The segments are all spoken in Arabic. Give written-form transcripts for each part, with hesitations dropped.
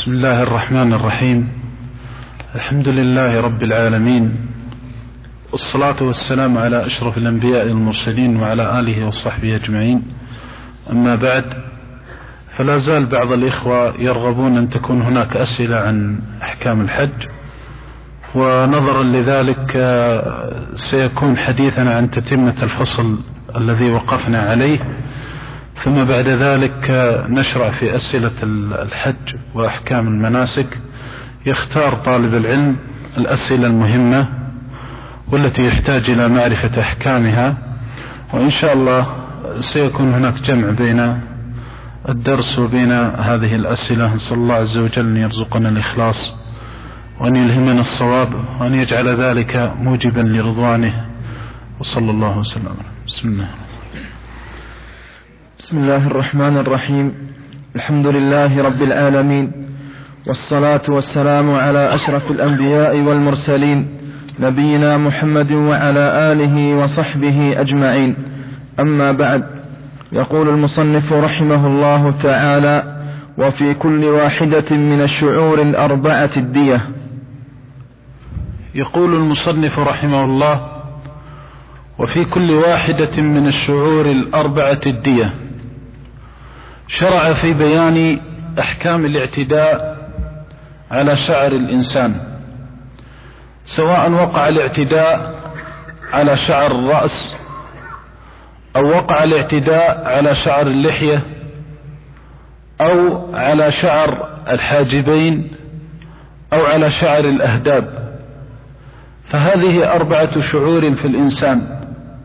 بسم الله الرحمن الرحيم. الحمد لله رب العالمين، والصلاة والسلام على أشرف الأنبياء والمرسلين وعلى آله وصحبه أجمعين. أما بعد، فلا زال بعض الإخوة يرغبون أن تكون هناك أسئلة عن أحكام الحج، ونظرا لذلك سيكون حديثنا عن تتمة الفصل الذي وقفنا عليه، ثم بعد ذلك نشرع في أسئلة الحج وأحكام المناسك. يختار طالب العلم الأسئلة المهمة والتي يحتاج إلى معرفة أحكامها، وإن شاء الله سيكون هناك جمع بين الدرس وبين هذه الأسئلة. نسأل الله عز وجل أن يرزقنا الإخلاص وأن يلهمنا الصواب وأن يجعل ذلك موجبا لرضوانه، وصلى الله وسلم. بسم الله الرحمن الرحيم. الحمد لله رب العالمين، والصلاة والسلام على أشرف الأنبياء والمرسلين، نبينا محمد وعلى آله وصحبه أجمعين. أما بعد، يقول المصنف رحمه الله تعالى: وفي كل واحدة من الشعور الأربعة الدية. يقول المصنف رحمه الله: وفي كل واحدة من الشعور الأربعة الدية. شرع في بيان أحكام الاعتداء على شعر الإنسان، سواء وقع الاعتداء على شعر الرأس أو وقع الاعتداء على شعر اللحية أو على شعر الحاجبين أو على شعر الأهداب. فهذه 4 شعور في الإنسان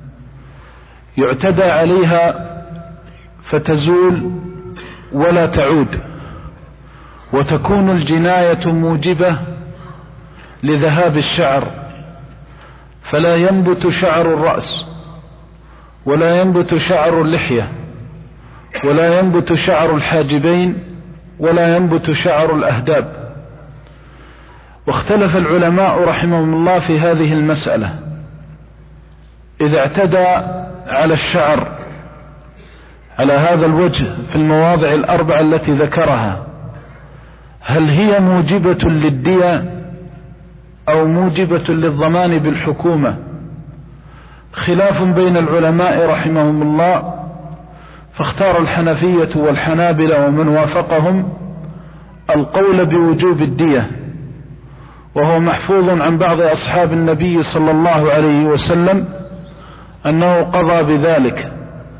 يعتدى عليها فتزول ولا تعود، وتكون الجناية موجبة لذهاب الشعر، فلا ينبت شعر الرأس ولا ينبت شعر اللحية ولا ينبت شعر الحاجبين ولا ينبت شعر الأهداب. واختلف العلماء رحمهم الله في هذه المسألة. إذا اعتدى على الشعر على هذا الوجه في المواضع 4 التي ذكرها، هل هي موجبة للدية أو موجبة للضمان بالحكومة؟ خلاف بين العلماء رحمهم الله، فاختار الحنفية والحنابلة ومن وافقهم القول بوجوب الدية، وهو محفوظ عن بعض أصحاب النبي صلى الله عليه وسلم أنه قضى بذلك.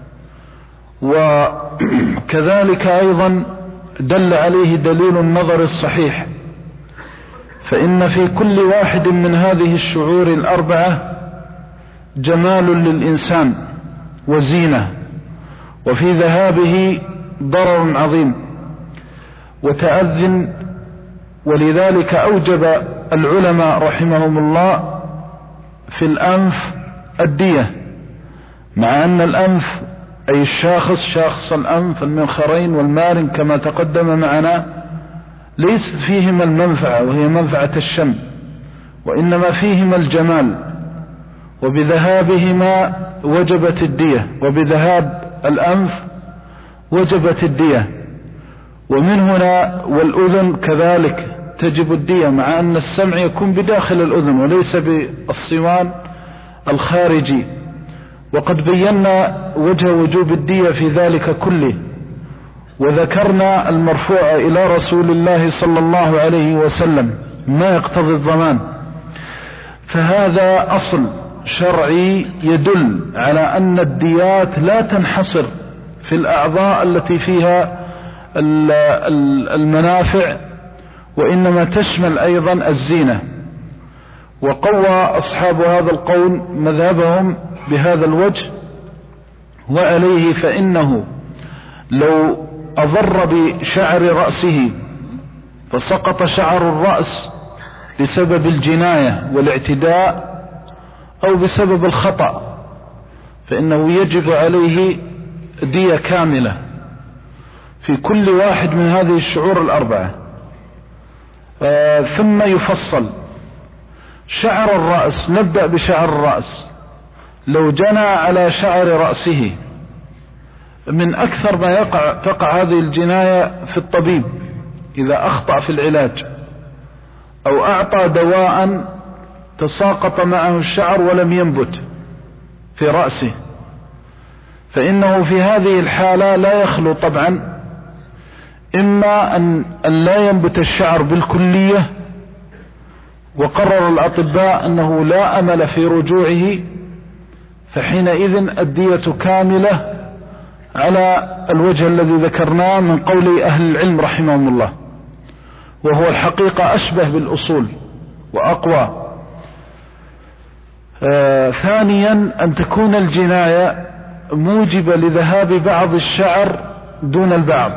وكذلك أيضا دل عليه دليل النظر الصحيح، فإن في كل واحد من هذه الشعور 4 جمال للإنسان وزينة، وفي ذهابه ضرر عظيم وتأذن. ولذلك أوجب العلماء رحمهم الله في الأنف الدية، مع أن الأنف أي شاخص الأنف، المنخرين والمارن كما تقدم معنا، ليست فيهما المنفعة وهي منفعة الشم، وإنما فيهما الجمال، وبذهابهما وجبت الدية، وبذهاب الأنف وجبت الدية. ومن هنا والأذن كذلك تجب الدية، مع أن السمع يكون بداخل الأذن وليس بالصوان الخارجي. وقد بينا وجه وجوب الدية في ذلك كله، وذكرنا المرفوع إلى رسول الله صلى الله عليه وسلم ما يقتضي الضمان. فهذا أصل شرعي يدل على أن الديات لا تنحصر في الأعضاء التي فيها المنافع، وإنما تشمل أيضا الزينة. وقوى أصحاب هذا القول مذهبهم بهذا الوجه، وعليه فإنه لو أضر بشعر رأسه فسقط شعر الرأس بسبب الجناية والاعتداء أو بسبب الخطأ، فإنه يجب عليه دية كاملة في كل واحد من هذه الشعور 4. ثم يفصل شعر الرأس. نبدأ بشعر الرأس. لو جنى على شعر رأسه، من أكثر ما تقع هذه الجناية في الطبيب، إذا أخطأ في العلاج أو أعطى دواء تساقط معه الشعر ولم ينبت في رأسه، فإنه في هذه الحالة لا يخلو طبعا إما أن لا ينبت الشعر بالكلية، وقرر الأطباء أنه لا أمل في رجوعه، فحينئذ الدية كاملة على الوجه الذي ذكرناه من قول أهل العلم رحمهم الله، وهو الحقيقة أشبه بالأصول وأقوى. ثانيا أن تكون الجناية موجبة لذهاب بعض الشعر دون البعض،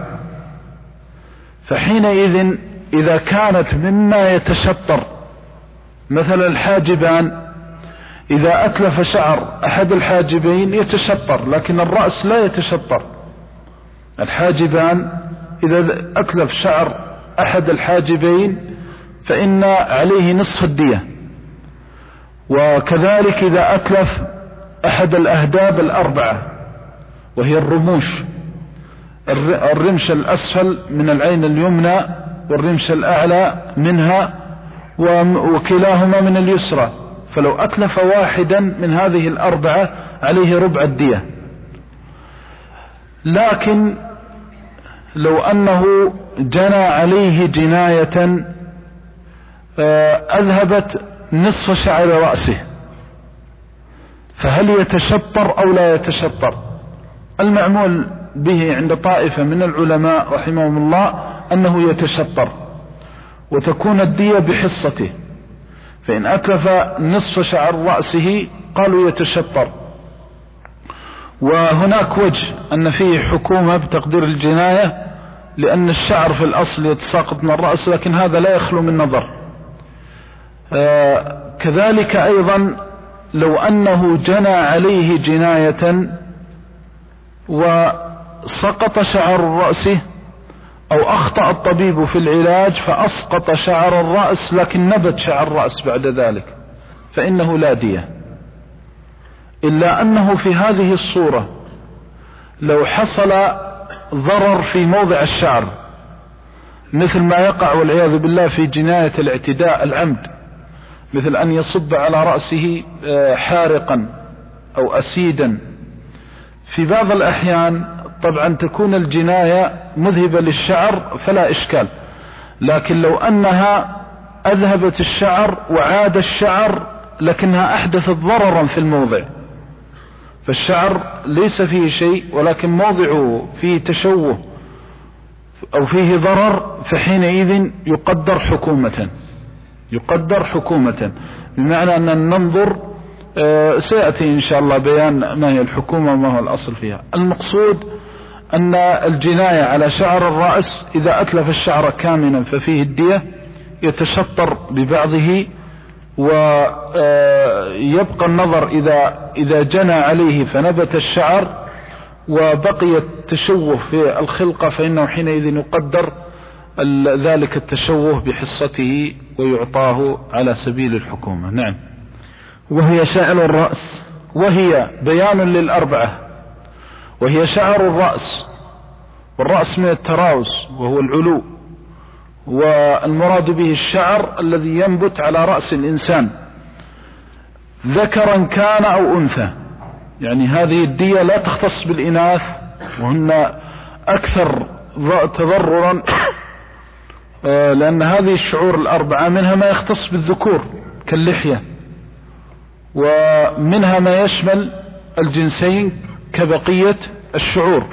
فحينئذ إذا كانت مما يتشطر مثل الحاجبان، إذا أتلف شعر أحد الحاجبين يتشطر لكن الرأس لا يتشطر. الحاجبان إذا أتلف شعر أحد الحاجبين فإن عليه نصف الدية، وكذلك إذا أتلف أحد الأهداب الأربعة وهي الرموش، الرمش الأسفل من العين اليمنى والرمش الأعلى منها وكلاهما من اليسرى، فلو أتلف واحدا من هذه الأربعة عليه ربع الدية. لكن لو أنه جنى عليه جناية أذهبت نصف شعر رأسه، فهل يتشطر أو لا يتشطر؟ المعمول به عند طائفة من العلماء رحمهم الله أنه يتشطر، وتكون الدية بحصته، فإن أتلف نصف شعر رأسه قالوا يتشطر. وهناك وجه أن فيه حكومة بتقدير الجناية، لأن الشعر في الأصل يتساقط من الرأس، لكن هذا لا يخلو من نظر. كذلك أيضا لو أنه جنى عليه جناية وسقط شعر رأسه، أو أخطأ الطبيب في العلاج فأسقط شعر الرأس لكن نبت شعر الرأس بعد ذلك، فإنه لا دية. إلا أنه في هذه الصورة لو حصل ضرر في موضع الشعر، مثل ما يقع والعياذ بالله في جناية الاعتداء العمد، مثل أن يصب على رأسه حارقا أو أسيدا، في بعض الأحيان طبعا تكون الجناية مذهبة للشعر فلا إشكال، لكن لو أنها أذهبت الشعر وعاد الشعر لكنها أحدثت ضررا في الموضع، فالشعر ليس فيه شيء ولكن موضعه فيه تشوه أو فيه ضرر، فحينئذ يقدر حكومة، بمعنى أن ننظر سيأتي إن شاء الله بيان ما هي الحكومة وما هو الأصل فيها. المقصود أن الجناية على شعر الرأس إذا أتلف الشعر كاملا ففيه الدية، يتشطر ببعضه، ويبقى النظر إذا جنى عليه فنبت الشعر وبقي التشوه في الخلقة، فإنه حينئذ يقدر ذلك التشوه بحصته ويعطاه على سبيل الحكومة. نعم. وهي شعر الرأس، وهي بيان للأربعة، وهي شعر الرأس، والرأس من التراوس وهو العلو، والمراد به الشعر الذي ينبت على رأس الإنسان ذكرا كان أو أنثى، يعني هذه الدية لا تختص بالإناث وهن أكثر تضررا، لأن هذه الشعور الأربعة منها ما يختص بالذكور كاللحية، ومنها ما يشمل الجنسين كبقية الشعور.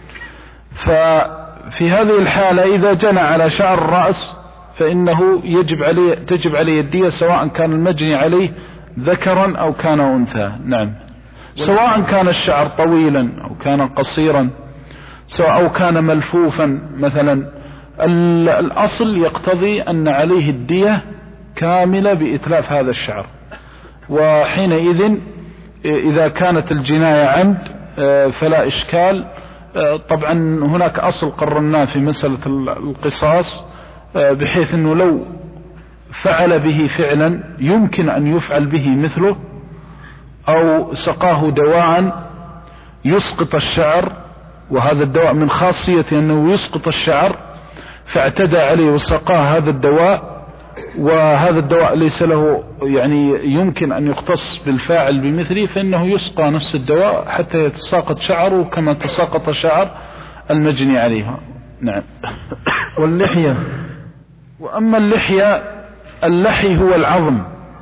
ففي هذه الحالة إذا جنى على شعر الرأس فإنه تجب عليه الدية، سواء كان المجني عليه ذكرا أو كان أنثى. نعم. سواء كان الشعر طويلا أو كان قصيرا، سواء أو كان ملفوفا مثلا، الأصل يقتضي أن عليه الدية كاملة بإتلاف هذا الشعر. وحينئذ إذا كانت الجناية عمد فلا إشكال. طبعا هناك أصل قررناه في مسألة القصاص، بحيث أنه لو فعل به فعلا يمكن أن يفعل به مثله، أو سقاه دواء يسقط الشعر، وهذا الدواء من خاصيته أنه يسقط الشعر، فاعتدى عليه وسقاه هذا الدواء، وهذا الدواء ليس له يعني يمكن أن يختص بالفاعل بمثله، فإنه يسقى نفس الدواء حتى يتساقط شعره كما تساقط شعر المجني عليها. نعم. واللحية. وأما اللحية، اللحي هو العظم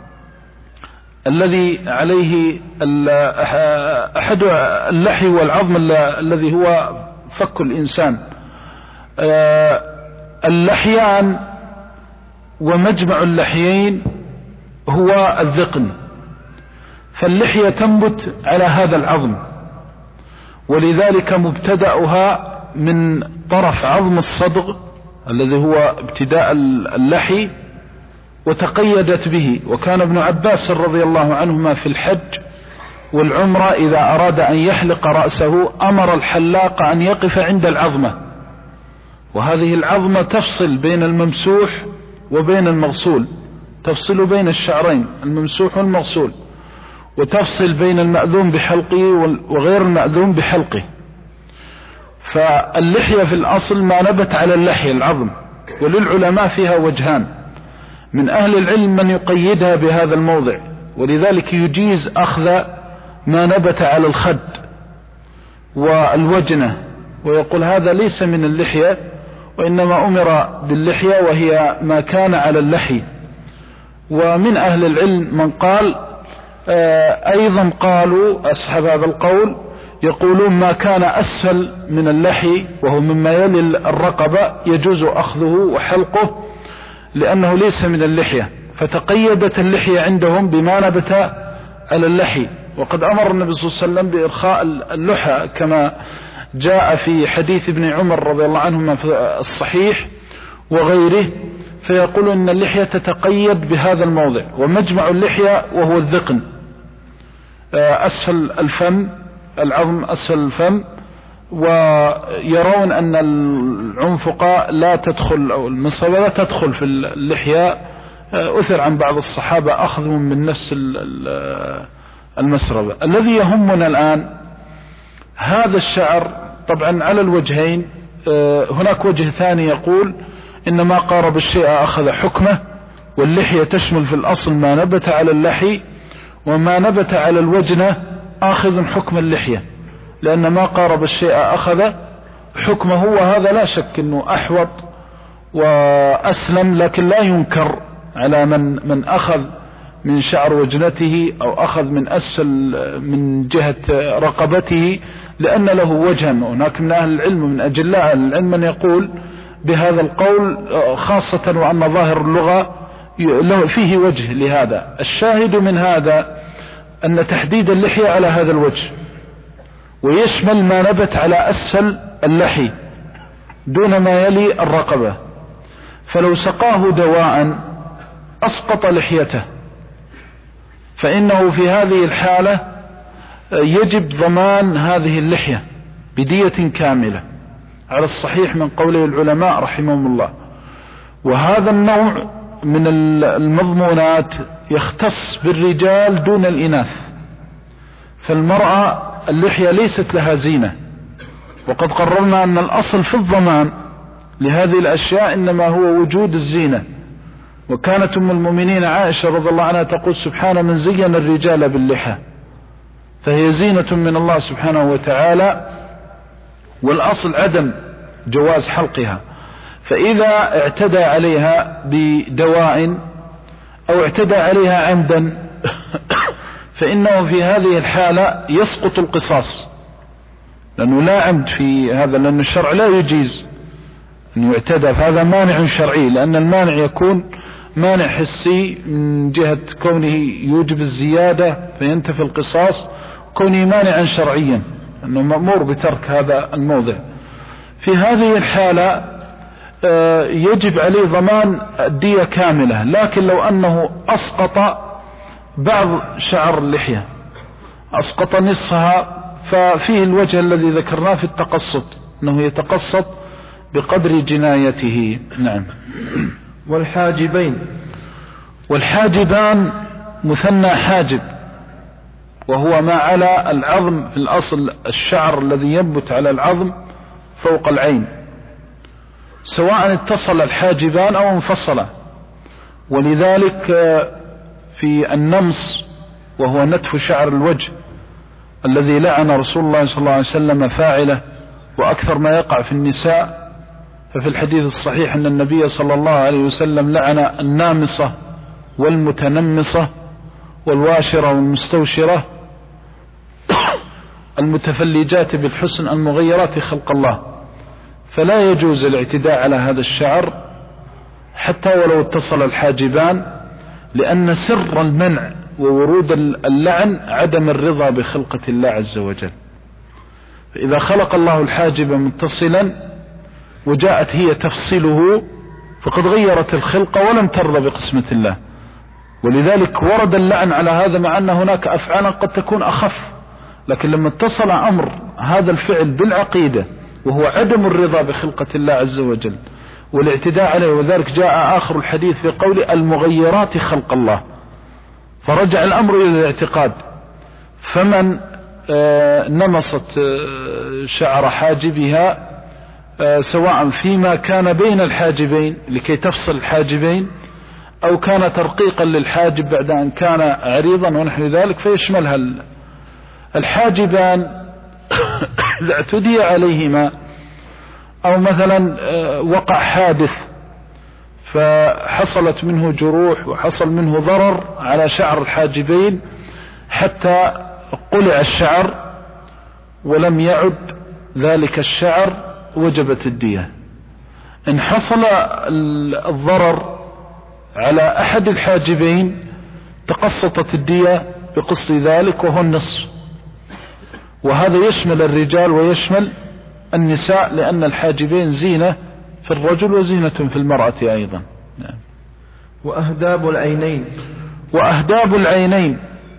الذي عليه أحد اللحي هو العظم الذي هو فك الإنسان. اللحيان ومجمع اللحيين هو الذقن، فاللحية تنبت على هذا العظم، ولذلك مبتدأها من طرف عظم الصدغ الذي هو ابتداء اللحي وتقيدت به. وكان ابن عباس رضي الله عنهما في الحج والعمرة إذا أراد أن يحلق رأسه أمر الحلاق أن يقف عند العظمة، وهذه العظمة تفصل بين الممسوح وبين المغسول، تفصل بين الشعرين الممسوح والمغسول، وتفصل بين المأذون بحلقه وغير المأذون بحلقه. فاللحية في الأصل ما نبت على اللحية العظم، وللعلماء فيها وجهان، من أهل العلم من يقيدها بهذا الموضع، ولذلك يجيز أخذ ما نبت على الخد والوجنة ويقول هذا ليس من اللحية، وإنما أمر باللحية وهي ما كان على اللحي. ومن أهل العلم من قال أيضا قالوا أصحاب هذا القول يقولون ما كان أسفل من اللحي وهو مما يلي الرقبة يجوز أخذه وحلقه لأنه ليس من اللحية، فتقيدت اللحية عندهم بما نبت على اللحي. وقد أمر النبي صلى الله عليه وسلم بإرخاء اللحى كما جاء في حديث ابن عمر رضي الله عنهما في الصحيح وغيره، فيقول إن اللحية تتقيد بهذا الموضع. ومجمع اللحية وهو الذقن أسفل الفم، العظم أسفل الفم، ويرون أن العنفقة لا تدخل أو المصابة لا تدخل في اللحية. أثر عن بعض الصحابة أخذهم من نفس المسربة. الذي يهمنا الآن هذا الشعر طبعا على الوجهين. هناك وجه ثاني يقول إن ما قارب الشيء أخذ حكمه، واللحية تشمل في الأصل ما نبت على اللحي، وما نبت على الوجنة آخذ حكم اللحية، لأن ما قارب الشيء أخذ حكمه، وهذا لا شك أنه أحوط وأسلم، لكن لا ينكر على من أخذ من شعر وجنته أو أخذ من أسفل من جهة رقبته، لأن له وجها. هناك من أهل العلم من أجلاء العلم من يقول بهذا القول، خاصة وأن ظاهر اللغة فيه وجه لهذا. الشاهد من هذا أن تحديد اللحية على هذا الوجه، ويشمل ما نبت على أسفل اللحي دون ما يلي الرقبة، فلو سقاه دواء أسقط لحيته، فإنه في هذه الحالة يجب ضمان هذه اللحية بدية كاملة على الصحيح من قوله العلماء رحمهم الله. وهذا النوع من المضمونات يختص بالرجال دون الإناث، فالمرأة اللحية ليست لها زينة، وقد قررنا أن الأصل في الضمان لهذه الأشياء إنما هو وجود الزينة. وكانت أم المؤمنين عائشة رضي الله عنها تقول سبحان من زين الرجال باللحى، فهي زينة من الله سبحانه وتعالى، والأصل عدم جواز حلقها. فإذا اعتدى عليها بدواء أو اعتدى عليها عمدا فإنه في هذه الحالة يسقط القصاص، لأنه لا عمد في هذا، لأن الشرع لا يجيز أن يعتدى، فهذا مانع شرعي، لأن المانع يكون مانع حسي من جهة كونه يوجب الزيادة فينتفي القصاص، كونه مانعا شرعيا أنه مأمور بترك هذا الموضع. في هذه الحالة يجب عليه ضمان الدية كاملة. لكن لو أنه أسقط بعض شعر اللحية، أسقط نصفها، ففيه الوجه الذي ذكرناه في التقسط، أنه يتقسط بقدر جنايته. نعم. والحاجبين. والحاجبان مثنى حاجب، وهو ما على العظم في الأصل الشعر الذي ينبت على العظم فوق العين، سواء اتصل الحاجبان أو انفصلا. ولذلك في النمص وهو نتف شعر الوجه الذي لعن رسول الله صلى الله عليه وسلم فاعله وأكثر ما يقع في النساء، ففي الحديث الصحيح أن النبي صلى الله عليه وسلم لعن النامصة والمتنمصة والواشرة والمستوشرة المتفلجات بالحسن المغيرات خلق الله. فلا يجوز الاعتداء على هذا الشعر حتى ولو اتصل الحاجبان، لأن سر المنع وورود اللعن عدم الرضا بخلقة الله عز وجل. فإذا خلق الله الحاجب متصلا وجاءت هي تفصله فقد غيرت الخلقة ولم ترضى بقسمة الله. ولذلك ورد اللعن على هذا، مع أن هناك أفعالا قد تكون أخف، لكن لما اتصل أمر هذا الفعل بالعقيدة وهو عدم الرضا بخلقة الله عز وجل والاعتداء عليه، وذلك جاء آخر الحديث في قول المغيرات خلق الله، فرجع الأمر إلى الاعتقاد. فمن نمصت شعر حاجبها سواء فيما كان بين الحاجبين لكي تفصل الحاجبين أو كان ترقيقا للحاجب بعد أن كان عريضا ونحو ذلك، فيشملها الحاجبان إذا اعتدي عليهما أو مثلا وقع حادث فحصلت منه جروح وحصل منه ضرر على شعر الحاجبين حتى قلع الشعر ولم يعد ذلك الشعر وجبت الدية. إن حصل الضرر على أحد الحاجبين تقسطت الدية بقسط ذلك وهو النصف، وهذا يشمل الرجال ويشمل النساء، لأن الحاجبين زينة في الرجل وزينة في المرأة أيضا. نعم. وأهداب العينين. وأهداب العينين،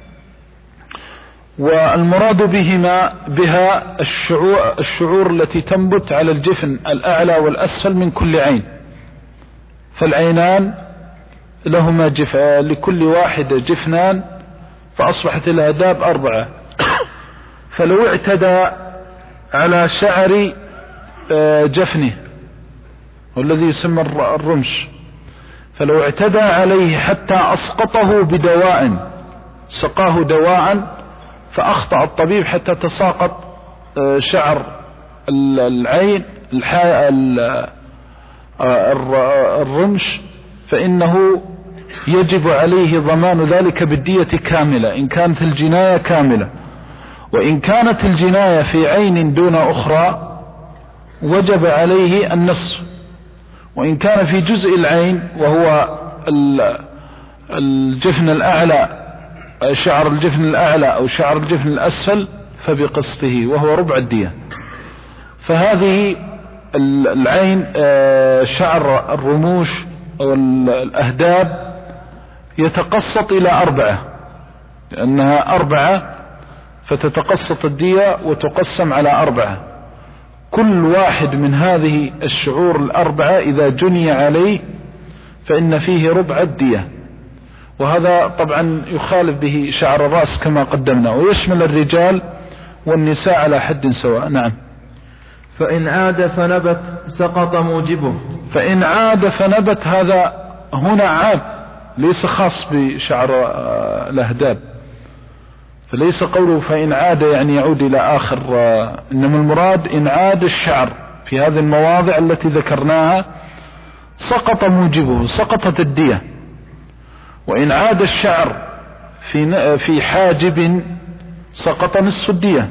والمراد بها الشعور التي تنبت على الجفن الأعلى والأسفل من كل عين. فالعينان لهما لكل واحدة جفنان، فأصبحت الأهداب 4. فلو اعتدى على شعر جفنه والذي يسمى الرمش، فلو اعتدى عليه حتى أسقطه بدواء، سقاه دواء فأخطأ الطبيب حتى تساقط شعر العين الرمش، فإنه يجب عليه ضمان ذلك بالدية كاملة إن كانت الجناية كاملة. وإن كانت الجناية في عين دون أخرى وجب عليه النصف. وإن كان في جزء العين وهو الجفن الأعلى، شعر الجفن الأعلى أو شعر الجفن الأسفل، فبقسطه وهو ربع الدية. فهذه العين شعر الرموش أو الأهداب يتقسط إلى 4، لأنها 4 فتتقسط الدية وتقسم على 4. كل واحد من هذه الشعور 4 إذا جني عليه فإن فيه ربع الدية، وهذا طبعا يخالف به شعر الرأس كما قدمنا، ويشمل الرجال والنساء على حد سواء. نعم. فإن عاد فنبت سقط موجبه. فإن عاد فنبت، هذا هنا عاد ليس خاص بشعر الأهداب، فليس قوله فإن عاد يعني يعود إلى آخر، إنما المراد إن عاد الشعر في هذه المواضع التي ذكرناها سقط موجبه، سقطت الدية. وإن عاد الشعر في حاجب سقط نصف الدية.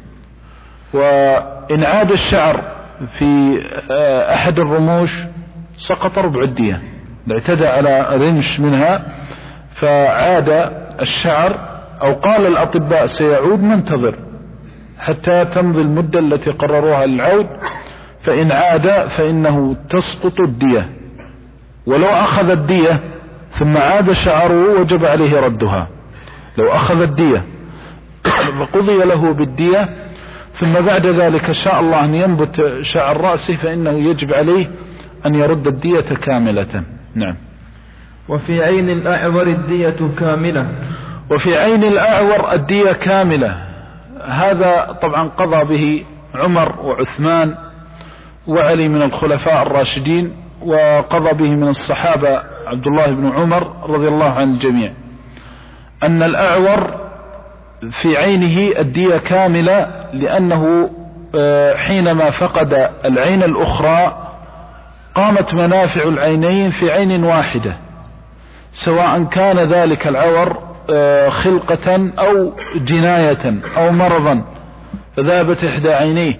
وإن عاد الشعر في أحد الرموش سقط ربع الدية، اعتدى على رمش منها فعاد الشعر، أو قال الأطباء سيعود، ننتظر حتى تمضي المدة التي قرروها للعود. فإن عاد فإنه تسقط الدية، ولو أخذ الدية ثم عاد شعره وجب عليه ردها. لو أخذ الدية فقضي له بالدية، ثم بعد ذلك شاء الله أن ينبت شعر رأسه فإنه يجب عليه أن يرد الدية كاملة. نعم. وفي عين الأعور الدية كاملة. وفي عين الأعور الدية كاملة. هذا طبعا قضى به عمر وعثمان وعلي من الخلفاء الراشدين، وقضى به من الصحابة عبد الله بن عمر رضي الله عن الجميع، أن الأعور في عينه الدية كاملة، لأنه حينما فقد العين الأخرى قامت منافع العينين في عين واحدة، سواء كان ذلك العور خلقة أو جناية أو مرضا، فذهبت إحدى عينيه،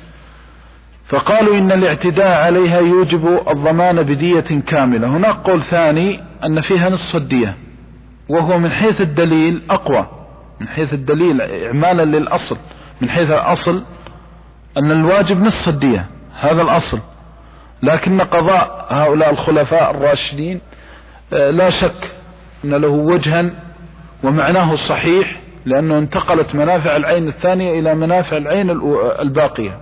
فقالوا إن الاعتداء عليها يوجب الضمان بدية كاملة. هناك قول ثاني أن فيها نصف الدية، وهو من حيث الدليل أقوى، من حيث الدليل إعمالا للأصل، من حيث الأصل أن الواجب نصف الدية، هذا الأصل، لكن قضاء هؤلاء الخلفاء الراشدين لا شك أن له وجها ومعناه صحيح، لأنه انتقلت منافع العين الثانية إلى منافع العين الباقية،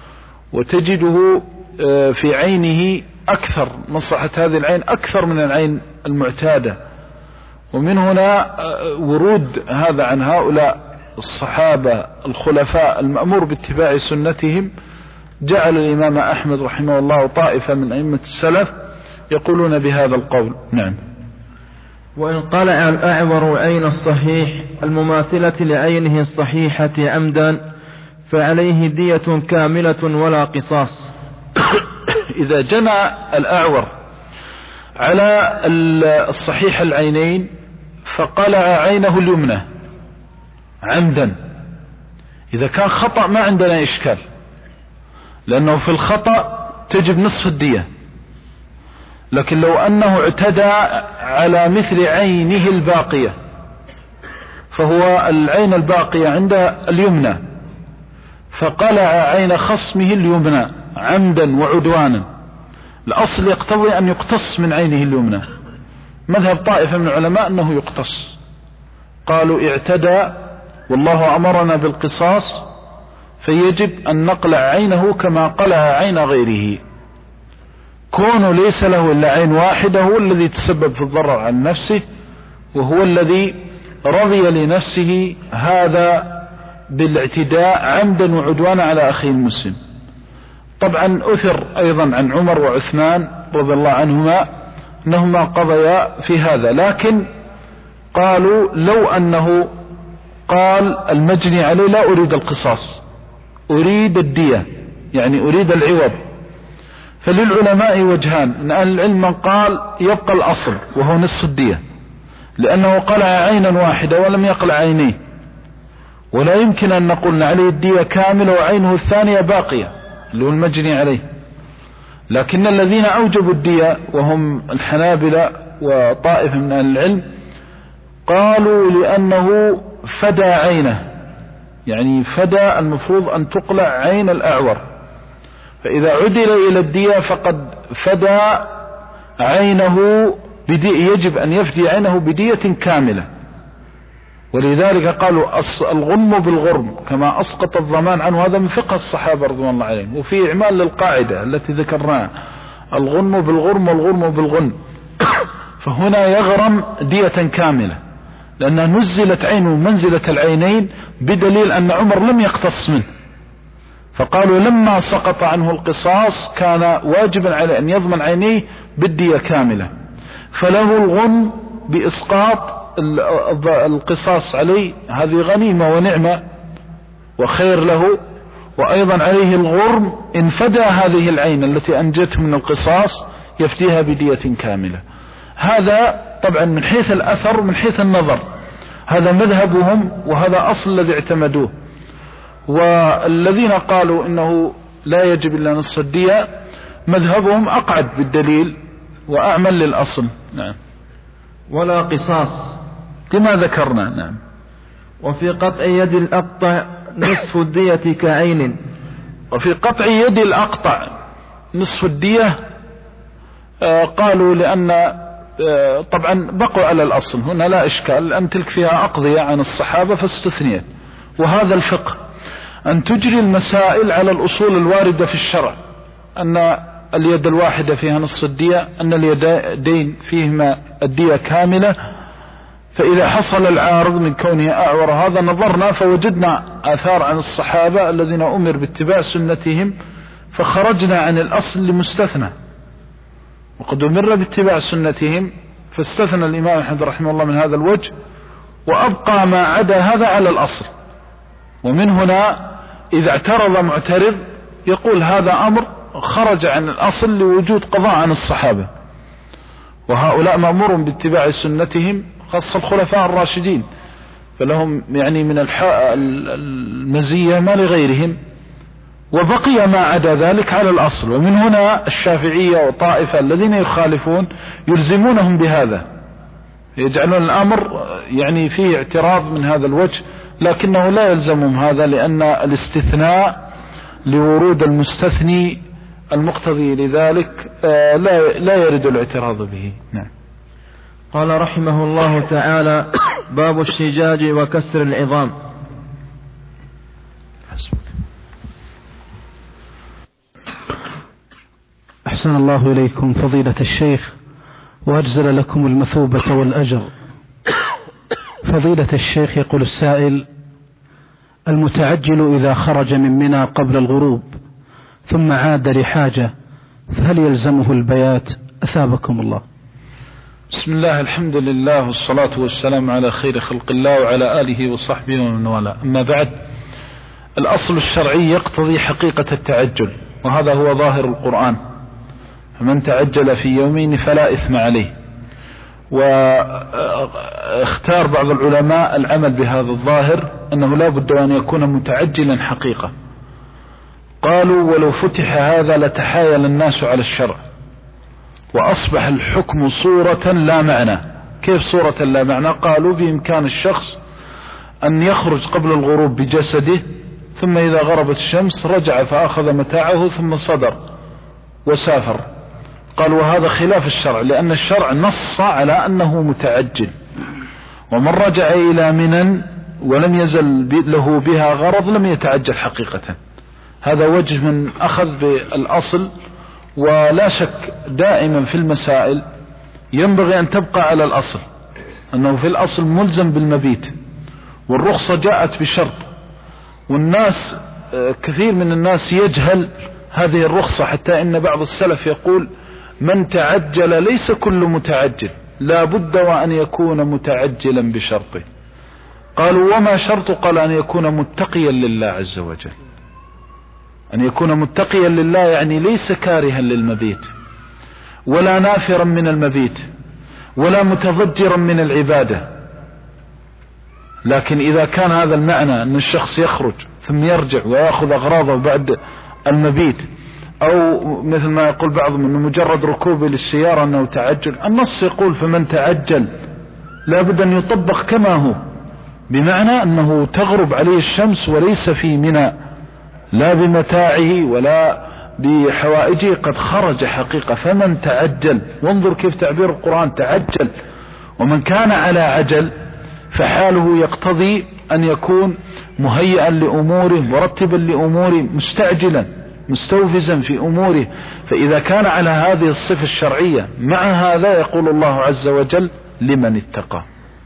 وتجده في عينه أكثر، مصلحة هذه العين أكثر من العين المعتادة. ومن هنا ورود هذا عن هؤلاء الصحابة الخلفاء المأمور باتباع سنتهم، جعل الإمام أحمد رحمه الله طائفة من أئمة السلف يقولون بهذا القول. نعم. وإن قلع الأعور عين الصحيح المماثلة لعينه الصحيحة عمدا فعليه دية كاملة ولا قصاص. إذا جنى الأعور على الصحيح العينين فقلع عينه اليمنى عمدا، إذا كان خطأ ما عندنا إشكال، لأنه في الخطأ تجب نصف الدية، لكن لو أنه اعتدى على مثل عينه الباقية، فهو العين الباقية عند اليمنى، فقلع عين خصمه اليمنى عمدا وعدوانا، الأصل يقتضي أن يقتص من عينه اليمنى. مذهب طائفة من العلماء أنه يقتص، قالوا اعتدى والله أمرنا بالقصاص، فيجب أن نقلع عينه كما قلع عين غيره، كونه ليس له إلا عين واحدة هو الذي تسبب في الضرر عن نفسه، وهو الذي رضي لنفسه هذا بالاعتداء عمدا وعدوانا على أخيه المسلم. طبعا أثر أيضا عن عمر وعثمان رضي الله عنهما أنهما قضيا في هذا، لكن قالوا لو أنه قال المجني عليه لا أريد القصاص، أريد الدية، يعني أريد العوض، فللعلماء وجهان، من أهل العلم من قال يبقى الأصل وهو نصف الدية، لأنه قلع عينا واحدة ولم يقلع عينيه، ولا يمكن أن نقول عليه الدية كاملة وعينه الثانية باقية اللي هو المجني عليه. لكن الذين أوجبوا الدية وهم الحنابلة وطائفة من أهل العلم قالوا لأنه فدى عينه، يعني فدى المفروض أن تقلع عين الأعور، فإذا عدل إلى الدية فقد فدى عينه يجب أن يفدي عينه بدية كاملة، ولذلك قالوا الغنم بالغرم كما أسقط الضمان عنه، هذا من فقه الصحابة رضوان الله عليهم، وفي إعمال للقاعدة التي ذكرناها الغنم بالغرم والغرم بالغنم. فهنا يغرم دية كاملة لأنها نزلت عينه منزلة العينين، بدليل أن عمر لم يقتص منه، فقالوا لما سقط عنه القصاص كان واجبا عليه أن يضمن عينيه بالدية كاملة، فله الغنم بإسقاط القصاص عليه، هذه غنيمة ونعمة وخير له، وأيضا عليه الغرم إن فدى هذه العين التي أنجته من القصاص يفديها بدية كاملة. هذا طبعا من حيث الأثر من حيث النظر هذا مذهبهم، وهذا أصل الذي اعتمدوه. والذين قالوا إنه لا يجب إلا نصف الدية مذهبهم أقعد بالدليل وأعمل للأصل. نعم. ولا قصاص كما ذكرنا. نعم. وفي قطع يد الأقطع نصف الدية كعين. وفي قطع يد الأقطع نصف الدية قالوا لأن طبعا بقوا على الأصل، هنا لا إشكال أن تلك فيها أقضية عن الصحابة فاستثنيت، وهذا الفقه أن تجري المسائل على الأصول الواردة في الشرع، أن اليد الواحدة فيها نصف الدية، أن اليدين فيهما الدية كاملة، فإذا حصل العارض من كونه أعور هذا نظرنا فوجدنا آثار عن الصحابة الذين أمر باتباع سنتهم فخرجنا عن الأصل لمستثنى، وقد أمر باتباع سنتهم فاستثنى الإمام أحمد رحمه الله من هذا الوجه وأبقى ما عدا هذا على الأصل. ومن هنا إذا اعترض معترض يقول هذا أمر خرج عن الأصل لوجود قضاء عن الصحابة، وهؤلاء مأمور باتباع سنتهم خاصة الخلفاء الراشدين، فلهم يعني من المزية ما لغيرهم، وبقي ما عدا ذلك على الأصل. ومن هنا الشافعية وطائفة الذين يخالفون يلزمونهم بهذا، يجعلون الأمر يعني فيه اعتراض من هذا الوجه، لكنه لا يلزمهم هذا، لأن الاستثناء لورود المستثني المقتضي لذلك لا يرد الاعتراض به. نعم. قال رحمه الله تعالى: باب الشجاج وكسر العظام. أحسن الله إليكم فضيلة الشيخ وأجزل لكم المثوبة والأجر. فضيلة الشيخ، يقول السائل: المتعجل إذا خرج من منى قبل الغروب ثم عاد لحاجة فهل يلزمه البيات؟ أثابكم الله. بسم الله، الحمد لله، والصلاة والسلام على خير خلق الله وعلى آله وصحبه ومن والاه. أما بعد، الأصل الشرعي يقتضي حقيقة التعجل، وهذا هو ظاهر القرآن: فمن تعجل في يومين فلا إثم عليه. واختار بعض العلماء العمل بهذا الظاهر أنه لا بد أن يكون متعجلا حقيقة. قالوا: ولو فتح هذا لتحايل الناس على الشرع وأصبح الحكم صورة لا معنى. كيف صورة لا معنى؟ قالوا: بإمكان الشخص أن يخرج قبل الغروب بجسده، ثم إذا غربت الشمس رجع فأخذ متاعه ثم صدر وسافر. قالوا: وهذا خلاف الشرع، لأن الشرع نص على أنه متعجل، ومن رجع إلى منى ولم يزل له بها غرض لم يتعجل حقيقة. هذا وجه من أخذ بالأصل. ولا شك دائما في المسائل ينبغي أن تبقى على الأصل، أنه في الأصل ملزم بالمبيت، والرخصة جاءت بشرط. والناس كثير من الناس يجهل هذه الرخصة، حتى إن بعض السلف يقول: من تعجل ليس كل متعجل، لا بد وأن يكون متعجلا بشرطه. قالوا: وما شرط؟ قال: أن يكون متقيا لله عز وجل. أن يكون متقيا لله يعني ليس كارها للمبيت، ولا نافرا من المبيت، ولا متضجرا من العبادة. لكن إذا كان هذا المعنى أن الشخص يخرج ثم يرجع ويأخذ أغراضه بعد المبيت، أو مثل ما يقول بعضهم أنه مجرد ركوبه للسيارة أنه تعجل، النص يقول: فمن تعجل لا بد أن يطبق كما هو، بمعنى أنه تغرب عليه الشمس وليس في منى، لا بمتاعه ولا بحوائجه، قد خرج حقيقة. فمن تعجل، وانظر كيف تعبير القرآن: تعجل. ومن كان على عجل فحاله يقتضي أن يكون مهيئا لأموره، مرتبا لأموره، مستعجلا مستوفزا في أموره. فإذا كان على هذه الصفة الشرعية، مع هذا يقول الله عز وجل: لمن اتقى.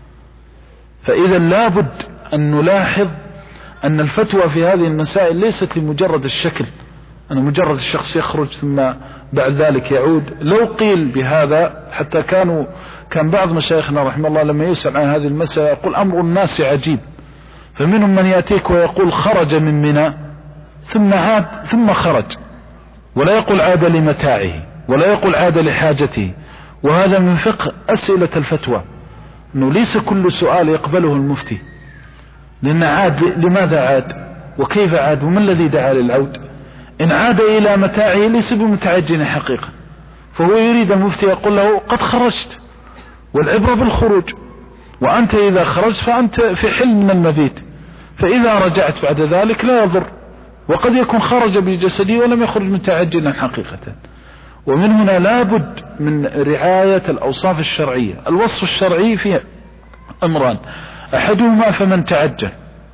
فإذا لابد أن نلاحظ أن الفتوى في هذه المسائل ليست لمجرد الشكل، أن مجرد الشخص يخرج ثم بعد ذلك يعود. لو قيل بهذا، حتى كان بعض مشايخنا رحمه الله لما يسأل عن هذه المسألة يقول: أمر الناس عجيب، فمنهم من يأتيك ويقول خرج من منى ثم عاد ثم خرج، ولا يقول عاد لمتاعه، ولا يقول عاد لحاجته. وهذا من فقه أسئلة الفتوى، أنه ليس كل سؤال يقبله المفتي، لأن عاد لماذا عاد؟ وكيف عاد؟ وما الذي دعا للعود؟ إن عاد إلى متاعه ليس بمتعجل حقيقة، فهو يريد المفتي يقول له: قد خرجت، والعبرة بالخروج، وأنت إذا خرجت فأنت في حل من المبيت، فإذا رجعت بعد ذلك لا يضر. وقد يكون خرج بجسده ولم يخرج متعجلا حقيقة. ومن هنا لابد من رعاية الأوصاف الشرعية. الوصف الشرعي فيه أمران: أحدهما فمن تعجل،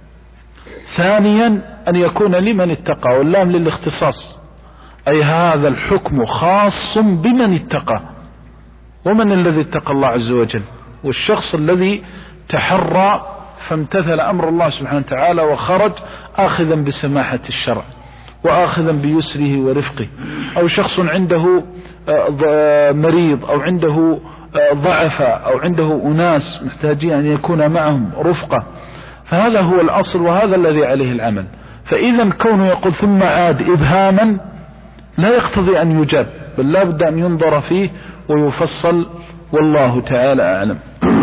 ثانيا أن يكون لمن اتقى، واللام للاختصاص، أي هذا الحكم خاص بمن اتقى. ومن الذي اتقى الله عز وجل؟ والشخص الذي تحرى فامتثل أمر الله سبحانه وتعالى وخرج آخذا بسماحة الشرع. وآخذا بيسره ورفقه، أو شخص عنده مريض أو عنده ضعف أو عنده أناس محتاجين أن يكون معهم رفقة، فهذا هو الأصل وهذا الذي عليه العمل. فإذا كونه يقول ثم عاد إبهاما لا يقتضي أن يجاب، بل لا بد أن ينظر فيه ويفصل، والله تعالى أعلم.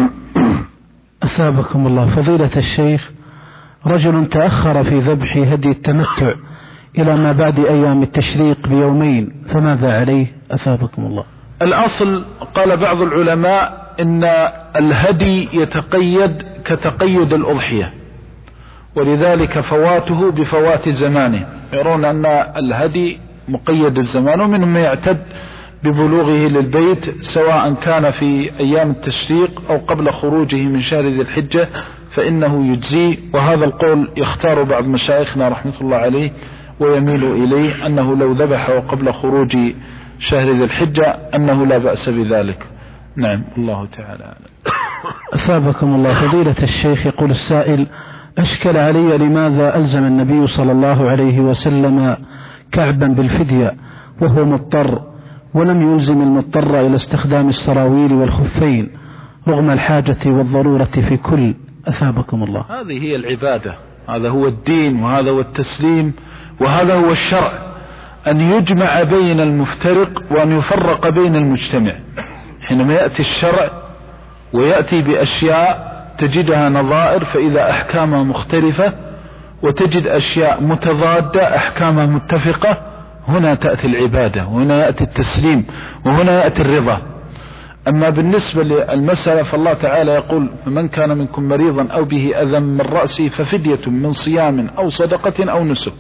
أثابكم الله. فضيلة الشيخ، رجل تأخر في ذبح هدي التمتع إلى ما بعد أيام التشريق بيومين، فماذا عليه؟ أثابكم الله. الأصل قال بعض العلماء إن الهدي يتقيد كتقيد الأضحية، ولذلك فواته بفوات زمانه، يرون أن الهدي مقيد الزمان، ومنهم من يعتد ببلوغه للبيت سواء كان في أيام التشريق أو قبل خروجه من شهر ذي الحجة فإنه يجزي. وهذا القول يختار بعض مشايخنا رحمة الله عليه ويميل إليه، أنه لو ذبحه قبل خروج شهر ذي الحجة أنه لا بأس بذلك. نعم، الله تعالى أعلم. أثابكم الله. فضيلة الشيخ، يقول السائل: أشكل علي لماذا ألزم النبي صلى الله عليه وسلم كعبا بالفدية وهو مضطر، ولم يلزم المضطر إلى استخدام السراويل والخفين رغم الحاجة والضرورة في كل؟ أثابكم الله. هذه هي العبادة، هذا هو الدين، وهذا هو التسليم، وهذا هو الشرع، أن يجمع بين المفترق وأن يفرق بين المجتمع. حينما يأتي الشرع ويأتي بأشياء تجدها نظائر فإذا أحكامها مختلفة، وتجد أشياء متضادة أحكامها متفقة، هنا تأتي العبادة، وهنا يأتي التسليم، وهنا يأتي الرضا. أما بالنسبة للمسألة فالله تعالى يقول: فمن كان منكم مريضا أو به أذى من رأسه ففدية من صيام أو صدقة أو نسك.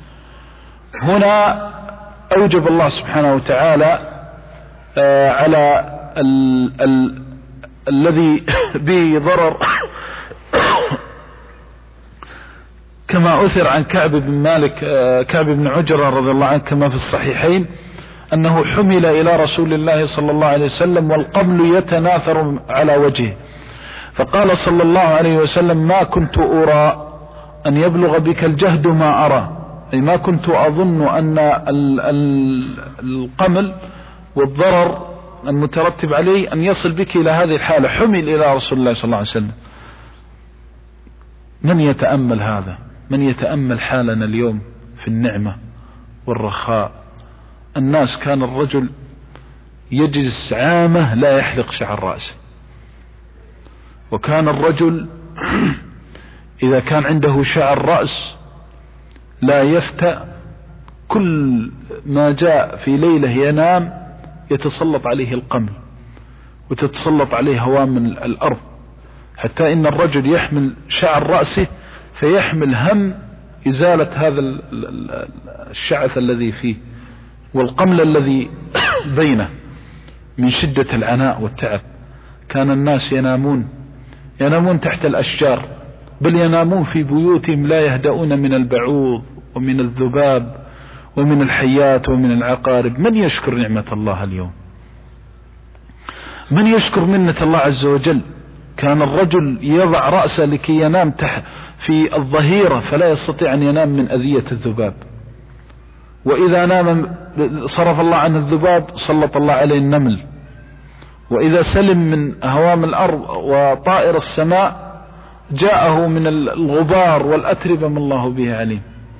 هنا أوجب الله سبحانه وتعالى على الذي به ضرر كما أثر عن كعب بن عجرة رضي الله عنه كما في الصحيحين أنه حمل إلى رسول الله صلى الله عليه وسلم والقبل يتناثر على وجهه، فقال صلى الله عليه وسلم: ما كنت أرى أن يبلغ بك الجهد ما أرى، أي ما كنت أظن أن القمل والضرر المترتب عليه أن يصل بك إلى هذه الحالة. حمل إلى رسول الله صلى الله عليه وسلم. من يتأمل هذا؟ من يتأمل حالنا اليوم في النعمة والرخاء؟ الناس كان الرجل يجلس عامه لا يحلق شعر رأسه، وكان الرجل إذا كان عنده شعر رأس لا يفتأ، كل ما جاء في ليلة ينام يتسلط عليه القمل وتتسلط عليه هوام الأرض، حتى إن الرجل يحمل شعر رأسه فيحمل هم إزالة هذا الشعث الذي فيه والقمل الذي بينه من شدة العناء والتعب. كان الناس ينامون تحت الأشجار، بل ينامون في بيوتهم لا يهدؤون من البعوض ومن الذباب ومن الحيات ومن العقارب. من يشكر نعمة الله اليوم؟ من يشكر منة الله عز وجل؟ كان الرجل يضع رأسه لكي ينام تحت في الظهيرة فلا يستطيع أن ينام من أذية الذباب، وإذا نام صرف الله عنه الذباب سلط الله عليه النمل، وإذا سلم من هوام الأرض وطائر السماء جاءه من الغبار والأتربة ما الله به عليم.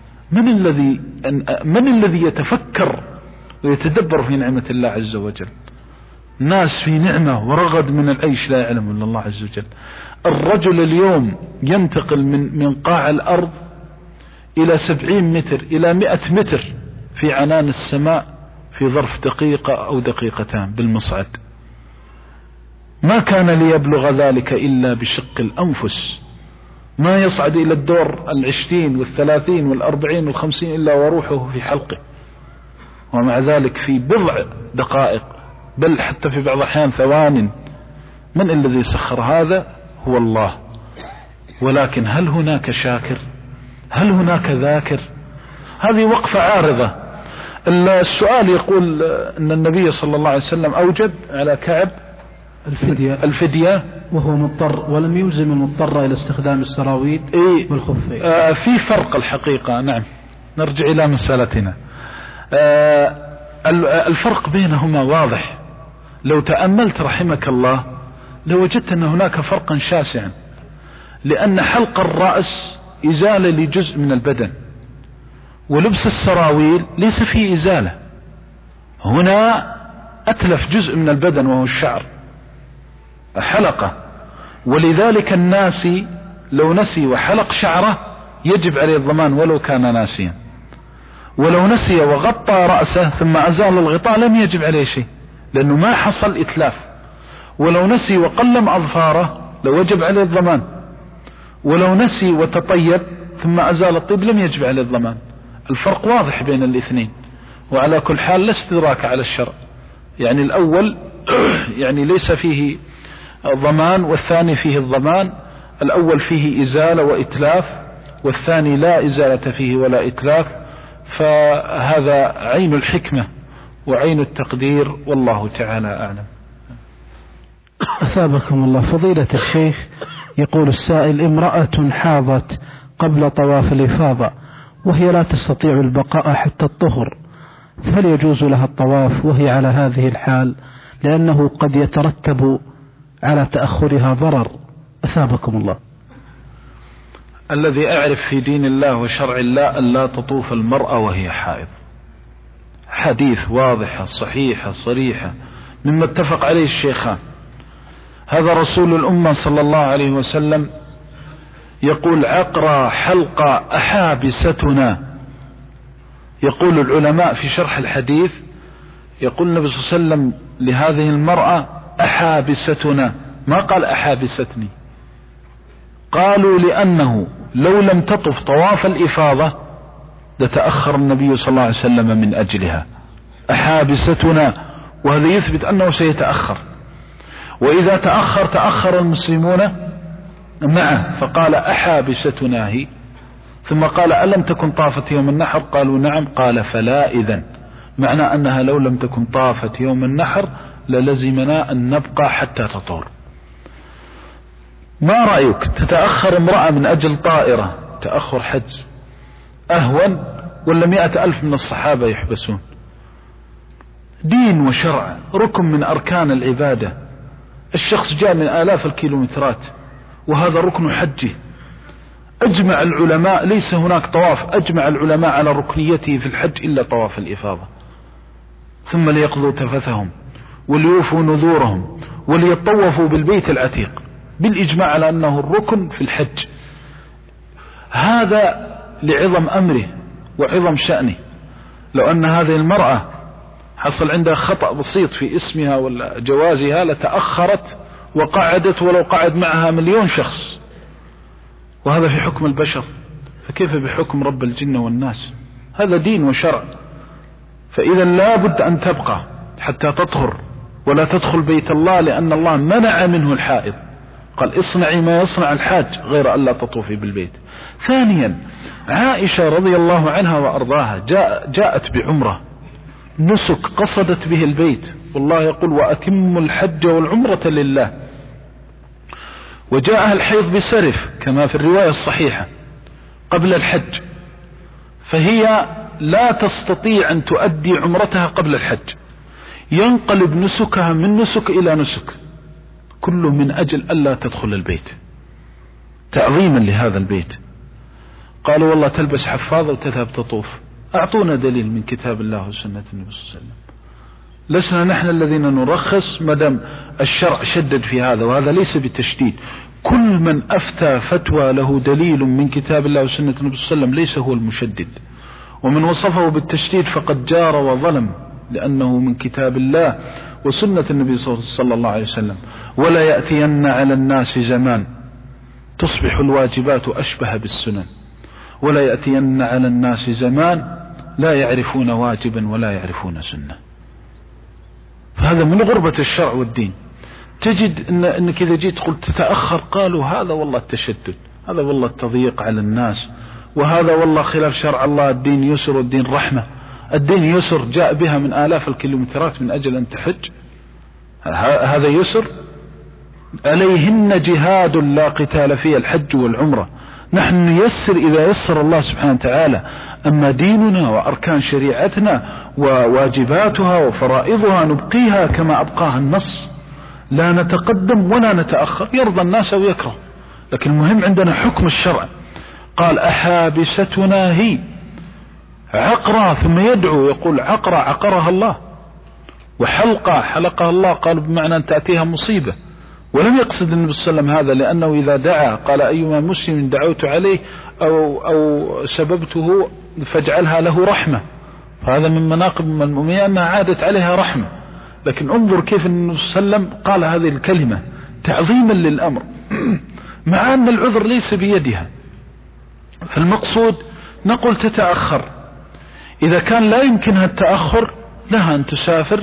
من الذي يتفكر ويتدبر في نعمة الله عز وجل؟ ناس في نعمة ورغد من العيش لا يعلم إلا الله عز وجل. الرجل اليوم ينتقل من قاع الأرض إلى 70 متر إلى 100 متر في عنان السماء في ظرف دقيقة أو دقيقتان بالمصعد. ما كان ليبلغ ذلك إلا بشق الأنفس، ما يصعد إلى الدور 20 و30 و40 و50 إلا وروحه في حلقه، ومع ذلك في بضع دقائق بل حتى في بعض الأحيان ثوان. من الذي سخر هذا؟ هو الله. ولكن هل هناك شاكر؟ هل هناك ذاكر؟ هذه وقفة عارضة. السؤال يقول أن النبي صلى الله عليه وسلم أوجب على كعب الفدية وهو مضطر، ولم يلزم المضطر إلى استخدام السراويل والخفين. في فرق الحقيقة. نعم، نرجع إلى مسألتنا. الفرق بينهما واضح، لو تأملت رحمك الله لوجدت أن هناك فرقا شاسعا، لأن حلق الرأس إزالة لجزء من البدن، ولبس السراويل ليس فيه إزالة، هنا أتلف جزء من البدن وهو الشعر، حلقة. ولذلك الناسي لو نسي وحلق شعره يجب عليه الضمان ولو كان ناسيا، ولو نسي وغطى رأسه ثم أزال الغطاء لم يجب عليه شيء لأنه ما حصل إتلاف. ولو نسي وقلم أظفاره لوجب عليه الضمان، ولو نسي وتطيب ثم أزال الطيب لم يجب عليه الضمان. الفرق واضح بين الاثنين. وعلى كل حال لا استدراك على الشرع، يعني الأول يعني ليس فيه ضمان والثاني فيه الضمان. الأول فيه إزالة وإتلاف والثاني لا إزالة فيه ولا إتلاف، فهذا عين الحكمة وعين التقدير، والله تعالى أعلم. أثابكم الله. فضيلة الشيخ، يقول السائل: امرأة حاضت قبل طواف الإفاضة وهي لا تستطيع البقاء حتى الطهر، فهل يجوز لها الطواف وهي على هذه الحال، لأنه قد يترتب على تأخرها ضرر؟ أثابكم الله. الذي أعرف في دين الله وشرع الله أن لا تطوف المرأة وهي حائض، حديث واضحة صحيحة صريحة مما اتفق عليه الشيخان. هذا رسول الأمة صلى الله عليه وسلم يقول: عقرى حلقة أحابستنا. يقول العلماء في شرح الحديث، يقول النبي صلى الله عليه وسلم لهذه المرأة: أحابستنا، ما قال أحابستني. قالوا لأنه لو لم تطف طواف الإفاضة لتأخر النبي صلى الله عليه وسلم من أجلها. أحابستنا، وهذا يثبت أنه سيتأخر، وإذا تأخر المسلمون معه، فقال: أحابستنا هي. ثم قال: ألم تكن طافت يوم النحر؟ قالوا: نعم. قال: فلا إذن، معنى أنها لو لم تكن طافت يوم النحر للزمنا أن نبقى حتى تطور. ما رأيك تتأخر امرأة من أجل طائرة تأخر حجز أهون، ولا 100,000 من الصحابة يحبسون؟ دين وشرع ركن من أركان العبادة. الشخص جاء من آلاف الكيلومترات وهذا ركن حجه. أجمع العلماء، ليس هناك طواف أجمع العلماء على ركنيته في الحج إلا طواف الإفاضة. ثم ليقضوا تفثهم وليوفوا نذورهم وليطوفوا بالبيت العتيق، بالإجماع على أنه الركن في الحج. هذا لعظم أمره وعظم شأنه. لو أن هذه المرأة حصل عندها خطأ بسيط في اسمها ولا جوازها لتأخرت وقعدت، ولو قعد معها 1,000,000 شخص، وهذا في حكم البشر، فكيف بحكم رب الجن والناس؟ هذا دين وشرع. فإذا لا بد أن تبقى حتى تطهر ولا تدخل بيت الله، لأن الله منع منه الحائض، قال: اصنعي ما يصنع الحاج غير أن لا تطوفي بالبيت. ثانيا، عائشة رضي الله عنها وأرضاها جاءت بعمرة نسك قصدت به البيت، والله يقول: وأتموا الحج والعمرة لله. وجاءها الحيض بسرف كما في الرواية الصحيحة قبل الحج، فهي لا تستطيع أن تؤدي عمرتها قبل الحج، ينقلب نسكها من نسك إلى نسك، كله من أجل ألا تدخل البيت تعظيما لهذا البيت. قالوا: والله تلبس حفاظة وتذهب تطوف. أعطونا دليل من كتاب الله وسنة النبي صلى الله عليه وسلم. لسنا نحن الذين نرخص مدام الشرع شدد في هذا، وهذا ليس بالتشديد. كل من أفتى فتوى له دليل من كتاب الله وسنة النبي صلى الله عليه وسلم ليس هو المشدد، ومن وصفه بالتشديد فقد جار وظلم، لأنه من كتاب الله وسنة النبي صلى الله عليه وسلم. ولا يأتين على الناس زمان تصبح الواجبات أشبه بالسنن، ولا يأتين على الناس زمان لا يعرفون واجبا ولا يعرفون سنة. فهذا من غربة الشرع والدين. تجد أنك إذا جيت قلت تتأخر قالوا: هذا والله التشدد، هذا والله التضييق على الناس، وهذا والله خلاف شرع الله. الدين يسر والدين رحمة. الدين يسر جاء بها من آلاف الكيلومترات من أجل أن تحج، هذا يسر. عليهن جهاد لا قتال فيه، الحج والعمرة نحن نيسر إذا يسر الله سبحانه وتعالى. أما ديننا وأركان شريعتنا وواجباتها وفرائضها نبقيها كما أبقاها النص، لا نتقدم ولا نتأخر، يرضى الناس أو يكره، لكن المهم عندنا حكم الشرع. قال أحابستنا هي عقرة، ثم يدعو يقول عقرة عقرها الله، وحلقة حلقها الله، قال بمعنى أن تأتيها مصيبة. ولم يقصد النبي صلى الله عليه وسلم هذا، لأنه إذا دعا قال أيما مسلم دعوت عليه أو سببته فاجعلها له رحمة، فهذا من مناقب المؤمنين أنها عادت عليها رحمة. لكن انظر كيف النبي صلى الله عليه وسلم قال هذه الكلمة تعظيما للأمر مع أن العذر ليس بيدها. فالمقصود نقول تتأخر، إذا كان لا يمكنها التأخر لها أن تسافر،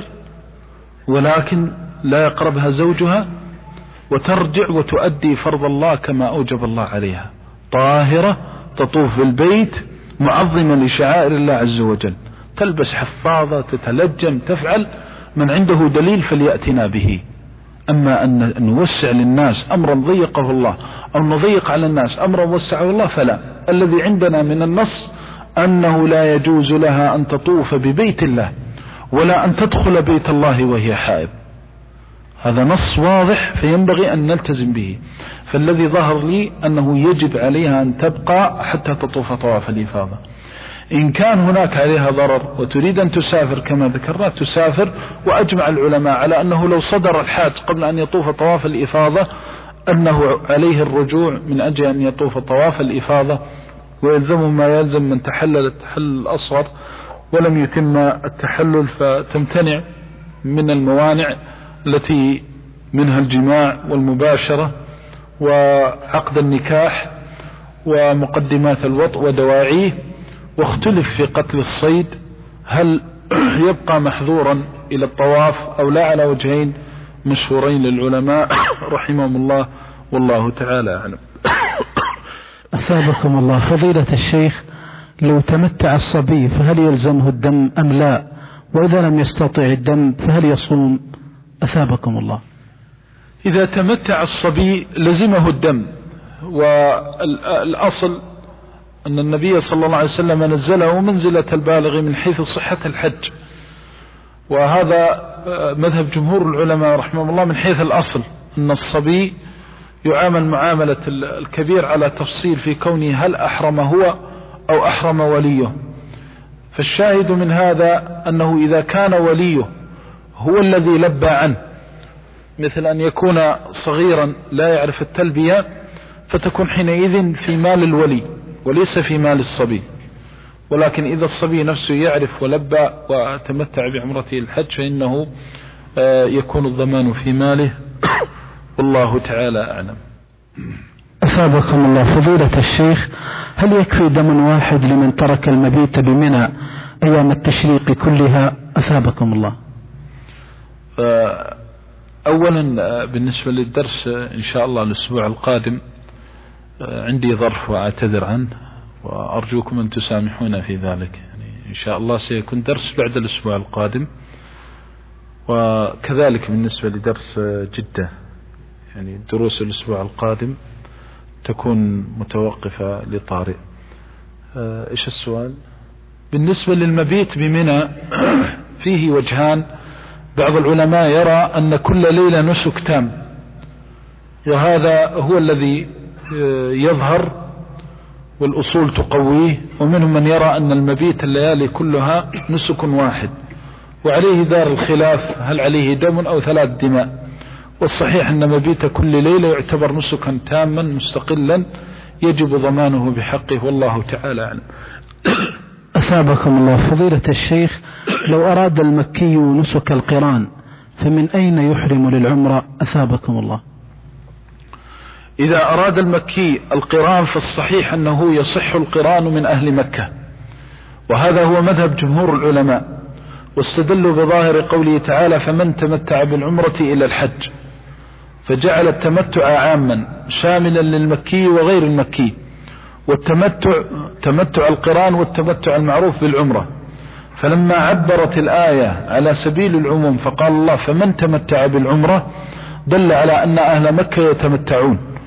ولكن لا يقربها زوجها، وترجع وتؤدي فرض الله كما أوجب الله عليها، طاهرة تطوف بالبيت معظمة لشعائر الله عز وجل، تلبس حفاظة، تتلجم، تفعل، من عنده دليل فليأتنا به. أما أن نوسع للناس أمرا ضيقه الله أو نضيق على الناس أمرا وسعه الله فلا. الذي عندنا من النص أنه لا يجوز لها أن تطوف ببيت الله ولا أن تدخل بيت الله وهي حائض، هذا نص واضح فينبغي أن نلتزم به. فالذي ظهر لي أنه يجب عليها أن تبقى حتى تطوف طواف الإفاضة. إن كان هناك عليها ضرر وتريد أن تسافر كما ذكرنا تسافر، وأجمع العلماء على أنه لو صدر الحاج قبل أن يطوف طواف الإفاضة أنه عليه الرجوع من أجل أن يطوف طواف الإفاضة، ويلزمه ما يلزم من تحلل التحلل الأصغر ولم يتم التحلل، فتمتنع من الموانع التي منها الجماع والمباشرة وعقد النكاح ومقدمات الوطء ودواعيه. واختلف في قتل الصيد، هل يبقى محظورا إلى الطواف أو لا، على وجهين مشهورين للعلماء رحمهم الله، والله تعالى أعلم. أثابكم الله. فضيلة الشيخ، لو تمتع الصبي فهل يلزمه الدم أم لا؟ وإذا لم يستطع الدم فهل يصوم؟ أثابكم الله. إذا تمتع الصبي لزمه الدم، والأصل أن النبي صلى الله عليه وسلم نزله منزلة البالغ من حيث صحة الحج، وهذا مذهب جمهور العلماء رحمه الله من حيث الأصل أن الصبي يعامل معاملة الكبير على تفصيل في كونه هل أحرم هو أو أحرم وليه. فالشاهد من هذا أنه إذا كان وليه هو الذي لبى عنه، مثل أن يكون صغيرا لا يعرف التلبية، فتكون حينئذ في مال الولي وليس في مال الصبي. ولكن إذا الصبي نفسه يعرف ولبى وتمتع بعمرته الحج فإنه يكون الضمان في ماله، والله تعالى أعلم. أثابكم الله. فضيلة الشيخ، هل يكفي دم واحد لمن ترك المبيت بمنى أيام التشريق كلها؟ أثابكم الله. أولا بالنسبة للدرس إن شاء الله الأسبوع القادم عندي ظرف وأعتذر عنه، وأرجوكم أن تسامحونا في ذلك. يعني إن شاء الله سيكون درس بعد الأسبوع القادم، وكذلك بالنسبة لدرس جدة يعني دروس الأسبوع القادم تكون متوقفة لطارئ. إيش السؤال؟ بالنسبة للمبيت بمنى فيه وجهان. بعض العلماء يرى أن كل ليلة نسك تام، وهذا هو الذي يظهر والأصول تقويه، ومنهم من يرى أن المبيت الليالي كلها نسك واحد، وعليه دار الخلاف هل عليه دم أو 3 دماء. والصحيح أن مبيت كل ليلة يعتبر نسكا تاما مستقلا يجب ضمانه بحقه، والله تعالى أعلم. أثابكم الله. فضيلة الشيخ، لو أراد المكي نسك القران فمن أين يحرم للعمرة؟ أثابكم الله. إذا أراد المكي القران فالصحيح أنه يصح القران من أهل مكة، وهذا هو مذهب جمهور العلماء، واستدلوا بظاهر قوله تعالى فمن تمتع بالعمرة إلى الحج، فجعل التمتع عاما شاملا للمكي وغير المكي، والتمتع تمتع القران والتمتع المعروف بالعمرة. فلما عبرت الآية على سبيل العموم فقال الله فمن تمتع بالعمرة، دل على أن أهل مكة يتمتعون.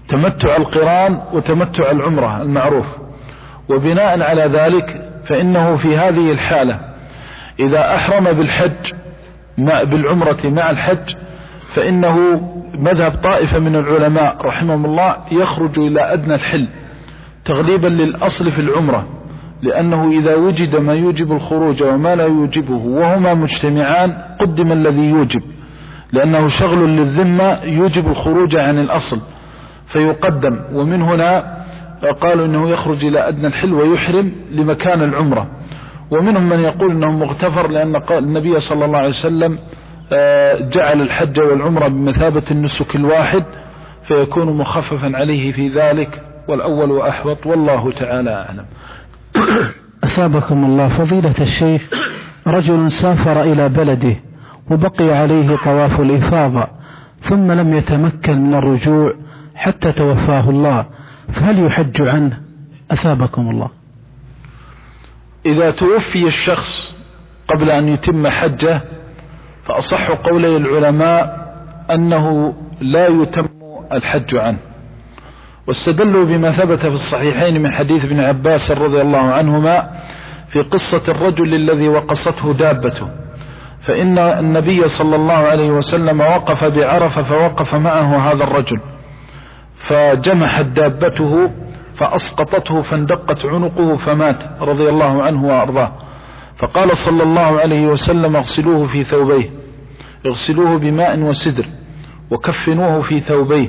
تمتع القران وتمتع العمرة المعروف. وبناء على ذلك فإنه في هذه الحالة إذا أحرم بالحج بالعمرة مع الحج فإنه مذهب طائفة من العلماء رحمهم الله يخرج إلى أدنى الحل تغليبا للأصل في العمرة، لأنه إذا وجد ما يوجب الخروج وما لا يوجبه وهما مجتمعان قدم الذي يوجب، لأنه شغل للذمة يوجب الخروج عن الأصل فيقدم. ومن هنا قالوا إنه يخرج إلى أدنى الحل ويحرم لمكان العمرة. ومنهم من يقول إنه مغتفر، لأن النبي صلى الله عليه وسلم جعل الحج والعمرة بمثابة النسك الواحد فيكون مخففا عليه في ذلك، والأول أحوط والله تعالى أعلم. أثابكم الله فضيلة الشيخ، رجل سافر إلى بلده وبقي عليه طواف الإفاضة ثم لم يتمكن من الرجوع حتى توفاه الله، فهل يحج عنه؟ أثابكم الله. إذا توفي الشخص قبل أن يتم حجه فأصح قولي العلماء أنه لا يتم الحج عنه، واستدلوا بما ثبت في الصحيحين من حديث ابن عباس رضي الله عنهما في قصة الرجل الذي وقصته دابته، فإن النبي صلى الله عليه وسلم وقف بعرفة فوقف معه هذا الرجل فجمحت دابته فأسقطته فاندقت عنقه فمات رضي الله عنه وأرضاه، فقال صلى الله عليه وسلم اغسلوه في ثوبيه، اغسلوه بماء وسدر وكفنوه في ثوبيه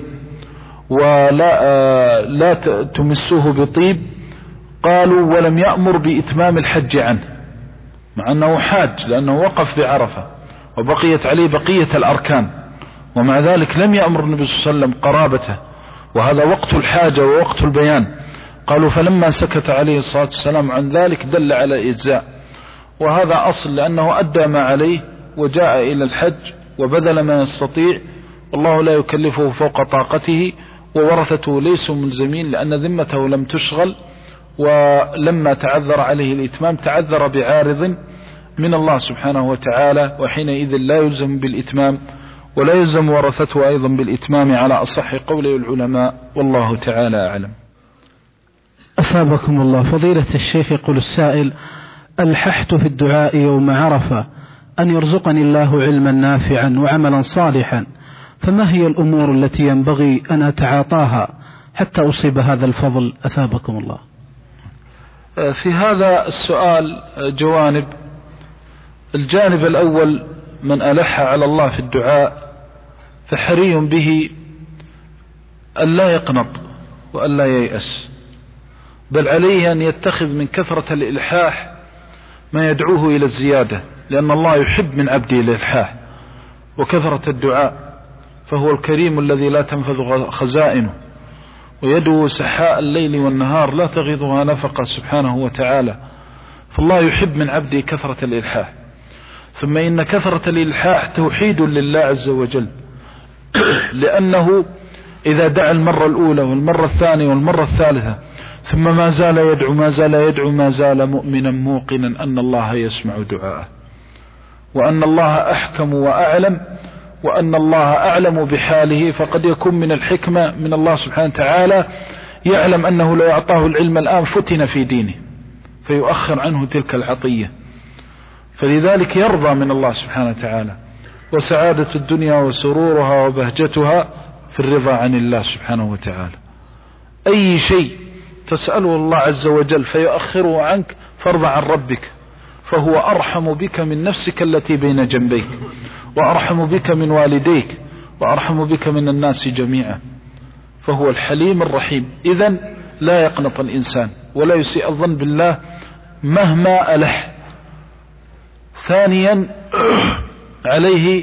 ولا تمسوه بطيب. قالوا ولم يأمر بإتمام الحج عنه مع أنه حاج لأنه وقف بعرفة وبقيت عليه بقية الأركان، ومع ذلك لم يأمر النبي صلى الله عليه وسلم قرابته، وهذا وقت الحاجة ووقت البيان. قالوا فلما سكت عليه الصلاة والسلام عن ذلك دل على إجزاء، وهذا أصل لأنه أدى ما عليه وجاء إلى الحج وبذل ما يستطيع، والله لا يكلفه فوق طاقته، وورثته ليسوا ملزمين لأن ذمته لم تشغل، ولما تعذر عليه الإتمام تعذر بعارض من الله سبحانه وتعالى، وحينئذ لا يلزم بالإتمام ولا يلزم ورثته أيضا بالإتمام على أصح قول العلماء، والله تعالى أعلم. أثابكم الله فضيلة الشيخ، يقول السائل: ألححت في الدعاء يوم عرفة أن يرزقني الله علما نافعا وعملا صالحا، فما هي الأمور التي ينبغي أن أتعاطاها حتى أصيب هذا الفضل؟ أثابكم الله. في هذا السؤال جوانب. الجانب الأول: من ألح على الله في الدعاء فحري به أن لا يقنط وأن لا ييأس، بل عليه أن يتخذ من كثرة الإلحاح ما يدعوه إلى الزيادة، لأن الله يحب من عبده الإلحاح وكثرة الدعاء، فهو الكريم الذي لا تنفذ خزائنه، ويده سحاء الليل والنهار لا تغيضها نفقة سبحانه وتعالى، فالله يحب من عبده كثرة الإلحاح. ثم إن كثرة الإلحاح توحيد لله عز وجل، لأنه إذا دعا المرة الأولى والمرة الثانية والمرة الثالثة ثم ما زال يدعو ما زال يدعو ما زال مؤمنا موقنا أن الله يسمع دعاءه، وأن الله أحكم وأعلم، وأن الله أعلم بحاله. فقد يكون من الحكمة من الله سبحانه وتعالى يعلم أنه لو أعطاه العلم الآن فتن في دينه فيؤخر عنه تلك العطية، فلذلك يرضى من الله سبحانه وتعالى، وسعادة الدنيا وسرورها وبهجتها في الرضا عن الله سبحانه وتعالى. أي شيء تسأله الله عز وجل فيؤخره عنك فارضى عن ربك، فهو أرحم بك من نفسك التي بين جنبيك، وأرحم بك من والديك، وأرحم بك من الناس جميعا، فهو الحليم الرحيم. إذن لا يقنط الإنسان ولا يسيء الظن بالله مهما ألح. ثانيا عليه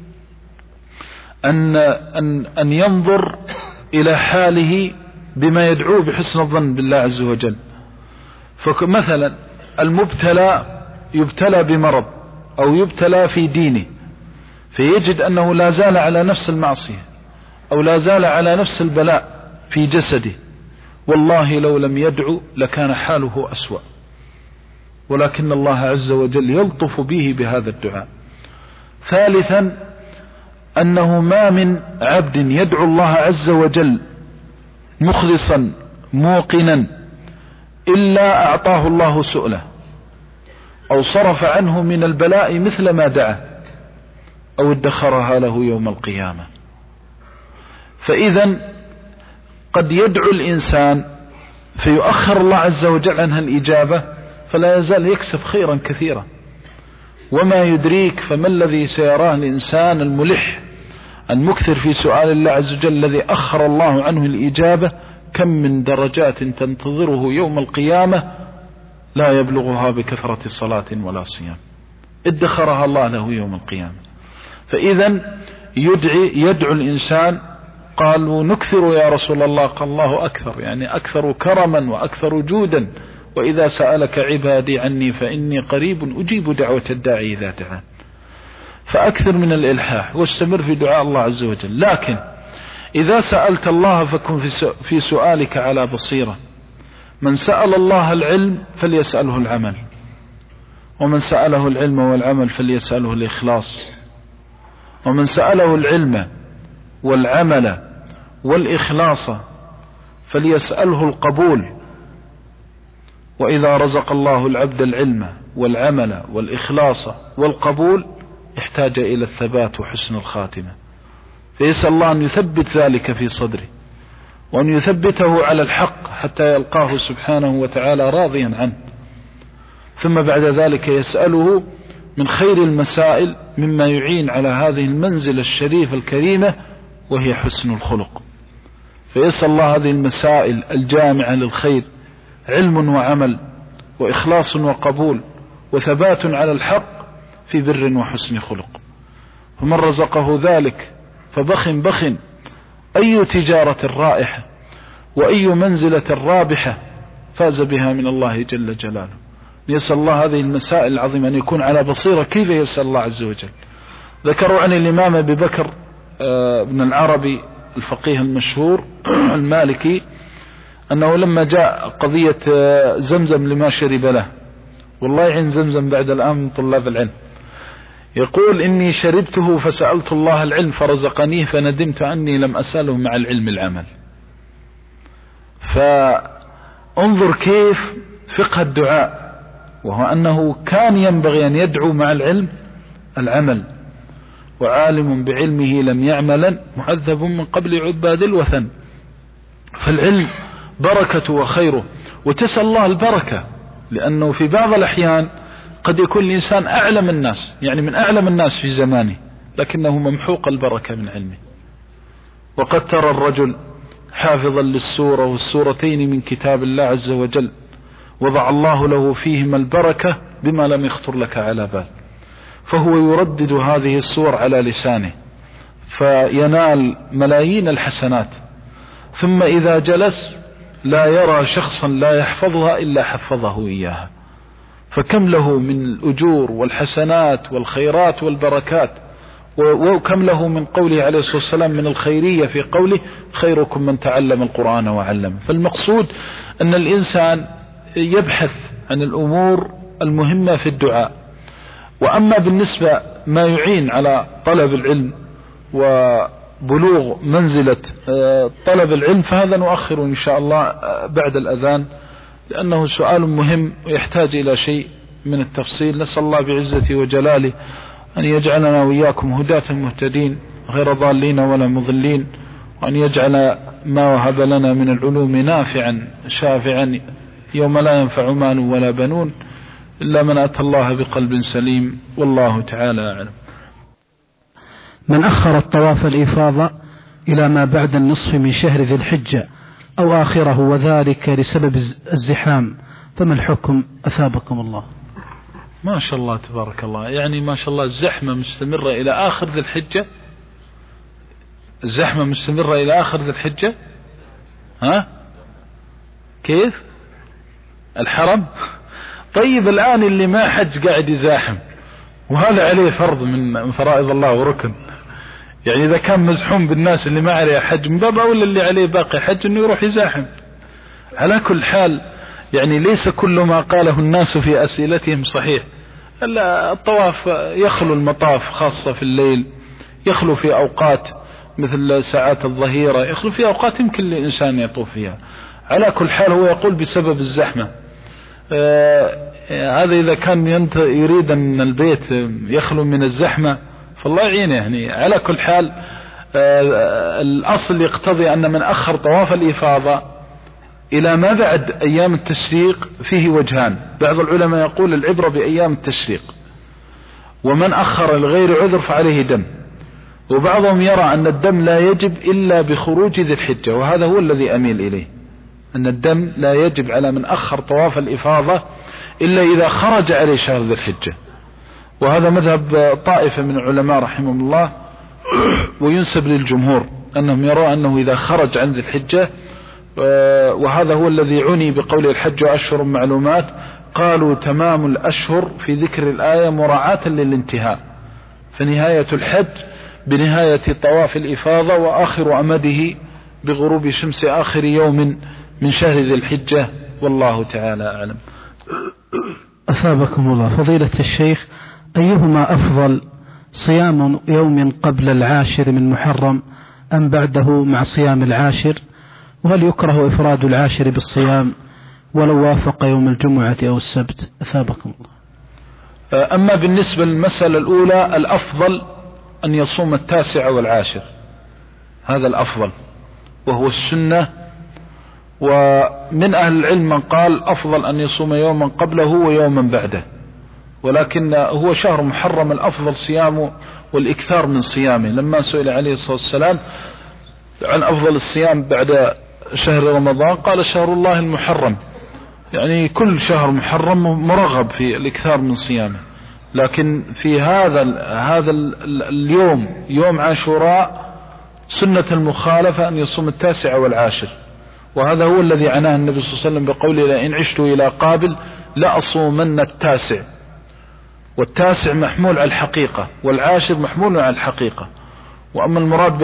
أن ينظر إلى حاله بما يدعوه بحسن الظن بالله عز وجل. فمثلا المبتلى يبتلى بمرض أو يبتلى في دينه، فيجد أنه لا زال على نفس المعصية أو لا زال على نفس البلاء في جسده، والله لو لم يدعو لكان حاله أسوأ، ولكن الله عز وجل يلطف به بهذا الدعاء. ثالثا أنه ما من عبد يدعو الله عز وجل مخلصا موقنا إلا أعطاه الله سؤله أو صرف عنه من البلاء مثل ما دعا أو ادخرها له يوم القيامة. فإذا قد يدعو الإنسان فيؤخر الله عز وجل عنها الإجابة فلا يزال يكسب خيرا كثيرا. وما يدريك فما الذي سيراه الإنسان الملح المكثر في سؤال الله عز وجل الذي أخر الله عنه الإجابة، كم من درجات تنتظره يوم القيامة لا يبلغها بكثرة صلاة ولا صيام ادخرها الله له يوم القيامة. فإذا يدعو الإنسان. قالوا نكثر يا رسول الله، قال الله أكثر، يعني أكثر كرما وأكثر جودا، وإذا سألك عبادي عني فإني قريب أجيب دعوة الداعي إذا دعان. فأكثر من الإلحاح واستمر في دعاء الله عز وجل. لكن إذا سألت الله فكن في سؤالك على بصيرة. من سأل الله العلم فليسأله العمل، ومن سأله العلم والعمل فليسأله الإخلاص، ومن سأله العلم والعمل والإخلاص فليسأله القبول. وإذا رزق الله العبد العلم والعمل والإخلاص والقبول احتاج إلى الثبات وحسن الخاتمة، فيسأل الله أن يثبت ذلك في صدره وأن يثبته على الحق حتى يلقاه سبحانه وتعالى راضيا عنه. ثم بعد ذلك يسأله من خير المسائل مما يعين على هذه المنزلة الشريفة الكريمة وهي حسن الخلق. فيسأل الله هذه المسائل الجامعة للخير، علم وعمل وإخلاص وقبول وثبات على الحق في بر وحسن خلق. فمن رزقه ذلك فبخ أي تجارة رائحة وأي منزلة رابحة فاز بها من الله جل جلاله. يسأل الله هذه المسائل العظيمة أن يكون على بصيرة. كيف يسأل الله عز وجل؟ ذكروا عن الإمام أبي بكر بن العربي الفقيه المشهور المالكي أنه لما جاء قضية زمزم لما شرب له، والله عين زمزم بعد الآن من طلاب العلم، يقول إني شربته فسألت الله العلم فرزقنيه فندمت أني لم أسأله مع العلم العمل. فانظر كيف فقه الدعاء، وهو أنه كان ينبغي أن يدعو مع العلم العمل. وعالم بعلمه لم يعملا معذب من قبل عباد الوثن. فالعلم بركة وخيره، وتسأل الله البركة، لأنه في بعض الأحيان قد يكون الإنسان أعلم الناس، يعني من أعلم الناس في زمانه، لكنه ممحوق البركة من علمه. وقد ترى الرجل حافظا للسورة والسورتين من كتاب الله عز وجل وضع الله له فيهما البركة بما لم يخطر لك على بال، فهو يردد هذه السور على لسانه فينال ملايين الحسنات، ثم إذا جلس لا يرى شخصا لا يحفظها إلا حفظه إياها. فكم له من الأجور والحسنات والخيرات والبركات، وكم له من قوله عليه الصلاة والسلام من الخيرية في قوله خيركم من تعلم القرآن وعلم. فالمقصود أن الإنسان يبحث عن الأمور المهمة في الدعاء. وأما بالنسبة ما يعين على طلب العلم وبلوغ منزلة طلب العلم فهذا نؤخر إن شاء الله بعد الأذان، لأنه سؤال مهم ويحتاج إلى شيء من التفصيل. نسأل الله بعزته وجلاله أن يجعلنا وإياكم هداة مهتدين غير ضالين ولا مضلين، وأن يجعل ما وهب لنا من العلوم نافعا شافعا يوم لا ينفع مال ولا بنون إلا من أتى الله بقلب سليم، والله تعالى أعلم. من أخر الطواف الإفاضة إلى ما بعد النصف من شهر ذي الحجة أو آخره وذلك لسبب الزحام فما الحكم أثابكم الله؟ ما شاء الله تبارك الله، يعني ما شاء الله الزحمة مستمرة إلى آخر ذي الحجة. الزحمة مستمرة إلى آخر ذي الحجة. ها كيف الحرم؟ طيب الآن اللي ما حج قاعد يزاحم، وهذا عليه فرض من فرائض الله وركن. يعني إذا كان مزحوم بالناس اللي ما عليه حج من باب أولى اللي عليه باقي حج إنه يروح يزاحم. على كل حال يعني ليس كل ما قاله الناس في أسئلتهم صحيح. الطواف يخلو المطاف خاصة في الليل، يخلو في أوقات مثل ساعات الظهيرة، يخلو في أوقات يمكن للإنسان يطوف فيها. على كل حال هو يقول بسبب الزحمة. هذا إذا كان يريد أن البيت يخلو من الزحمة فالله يعينه. يعني على كل حال الأصل يقتضي أن من أخر طواف الإفاضة إلى ما بعد أيام التشريق فيه وجهان. بعض العلماء يقول العبرة بأيام التشريق، ومن أخر لغير عذر فعليه دم، وبعضهم يرى أن الدم لا يجب إلا بخروج ذي الحجة، وهذا هو الذي أميل إليه، أن الدم لا يجب على من أخر طواف الإفاضة إلا إذا خرج عليه شهر ذي الحجة، وهذا مذهب طائفة من العلماء رحمهم الله، وينسب للجمهور أنهم يرون أنه إذا خرج عن ذي الحجة، وهذا هو الذي عني بقول الحج أشهر معلومات. قالوا تمام الأشهر في ذكر الآية مراعاة للانتهاء، فنهاية الحج بنهاية طواف الإفاضة، وآخر أمده بغروب شمس آخر يوم من شهر ذي الحجة، والله تعالى أعلم. أثابكم الله. فضيلة الشيخ، أيهما أفضل، صيام يوم قبل العاشر من محرم أم بعده مع صيام العاشر؟ وهل يكره إفراد العاشر بالصيام ولو وافق يوم الجمعة أو السبت؟ أثابكم الله. أما بالنسبة للمسألة الأولى، الأفضل أن يصوم 9 والعاشر، هذا الأفضل وهو السنة. ومن أهل العلم من قال أفضل أن يصوم يوما قبله ويوما بعده، ولكن هو شهر محرم الأفضل صيامه والإكثار من صيامه. لما سئل عليه الصلاة والسلام عن أفضل الصيام بعد شهر رمضان قال شهر الله المحرم، يعني كل شهر محرم مرغب في الإكثار من صيامه. لكن في هذا اليوم، يوم عاشوراء، سنة المخالفة أن يصوم 9 والعاشر، وهذا هو الذي عناه النبي صلى الله عليه وسلم بقوله لئن عشت إلى قابل لأصومن 9. والتاسع محمول على الحقيقة، والعاشر محمول على الحقيقة. وأما المراد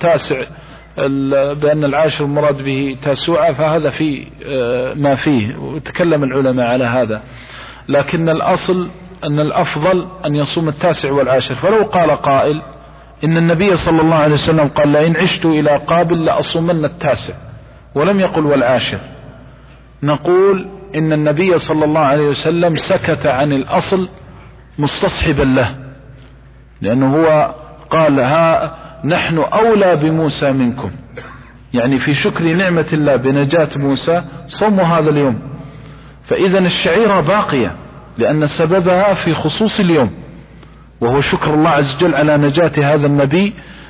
بأن العاشر المراد به تاسوعة فهذا في ما فيه، وتكلم العلماء على هذا. لكن الأصل أن الأفضل أن يصوم 9 والعاشر. فلو قال قائل إن النبي صلى الله عليه وسلم قال لئن عشت إلى قابل لأصومن 9 ولم يقل والعاشر، نقول إن النبي صلى الله عليه وسلم سكت عن الأصل مستصحبا له، لأنه هو قال نحن أولى بموسى منكم، يعني في شكر نعمة الله بنجاة موسى صوموا هذا اليوم. فإذا الشعيرة باقية لأن سببها في خصوص اليوم، وهو شكر الله عز وجل على نجاة هذا النبي،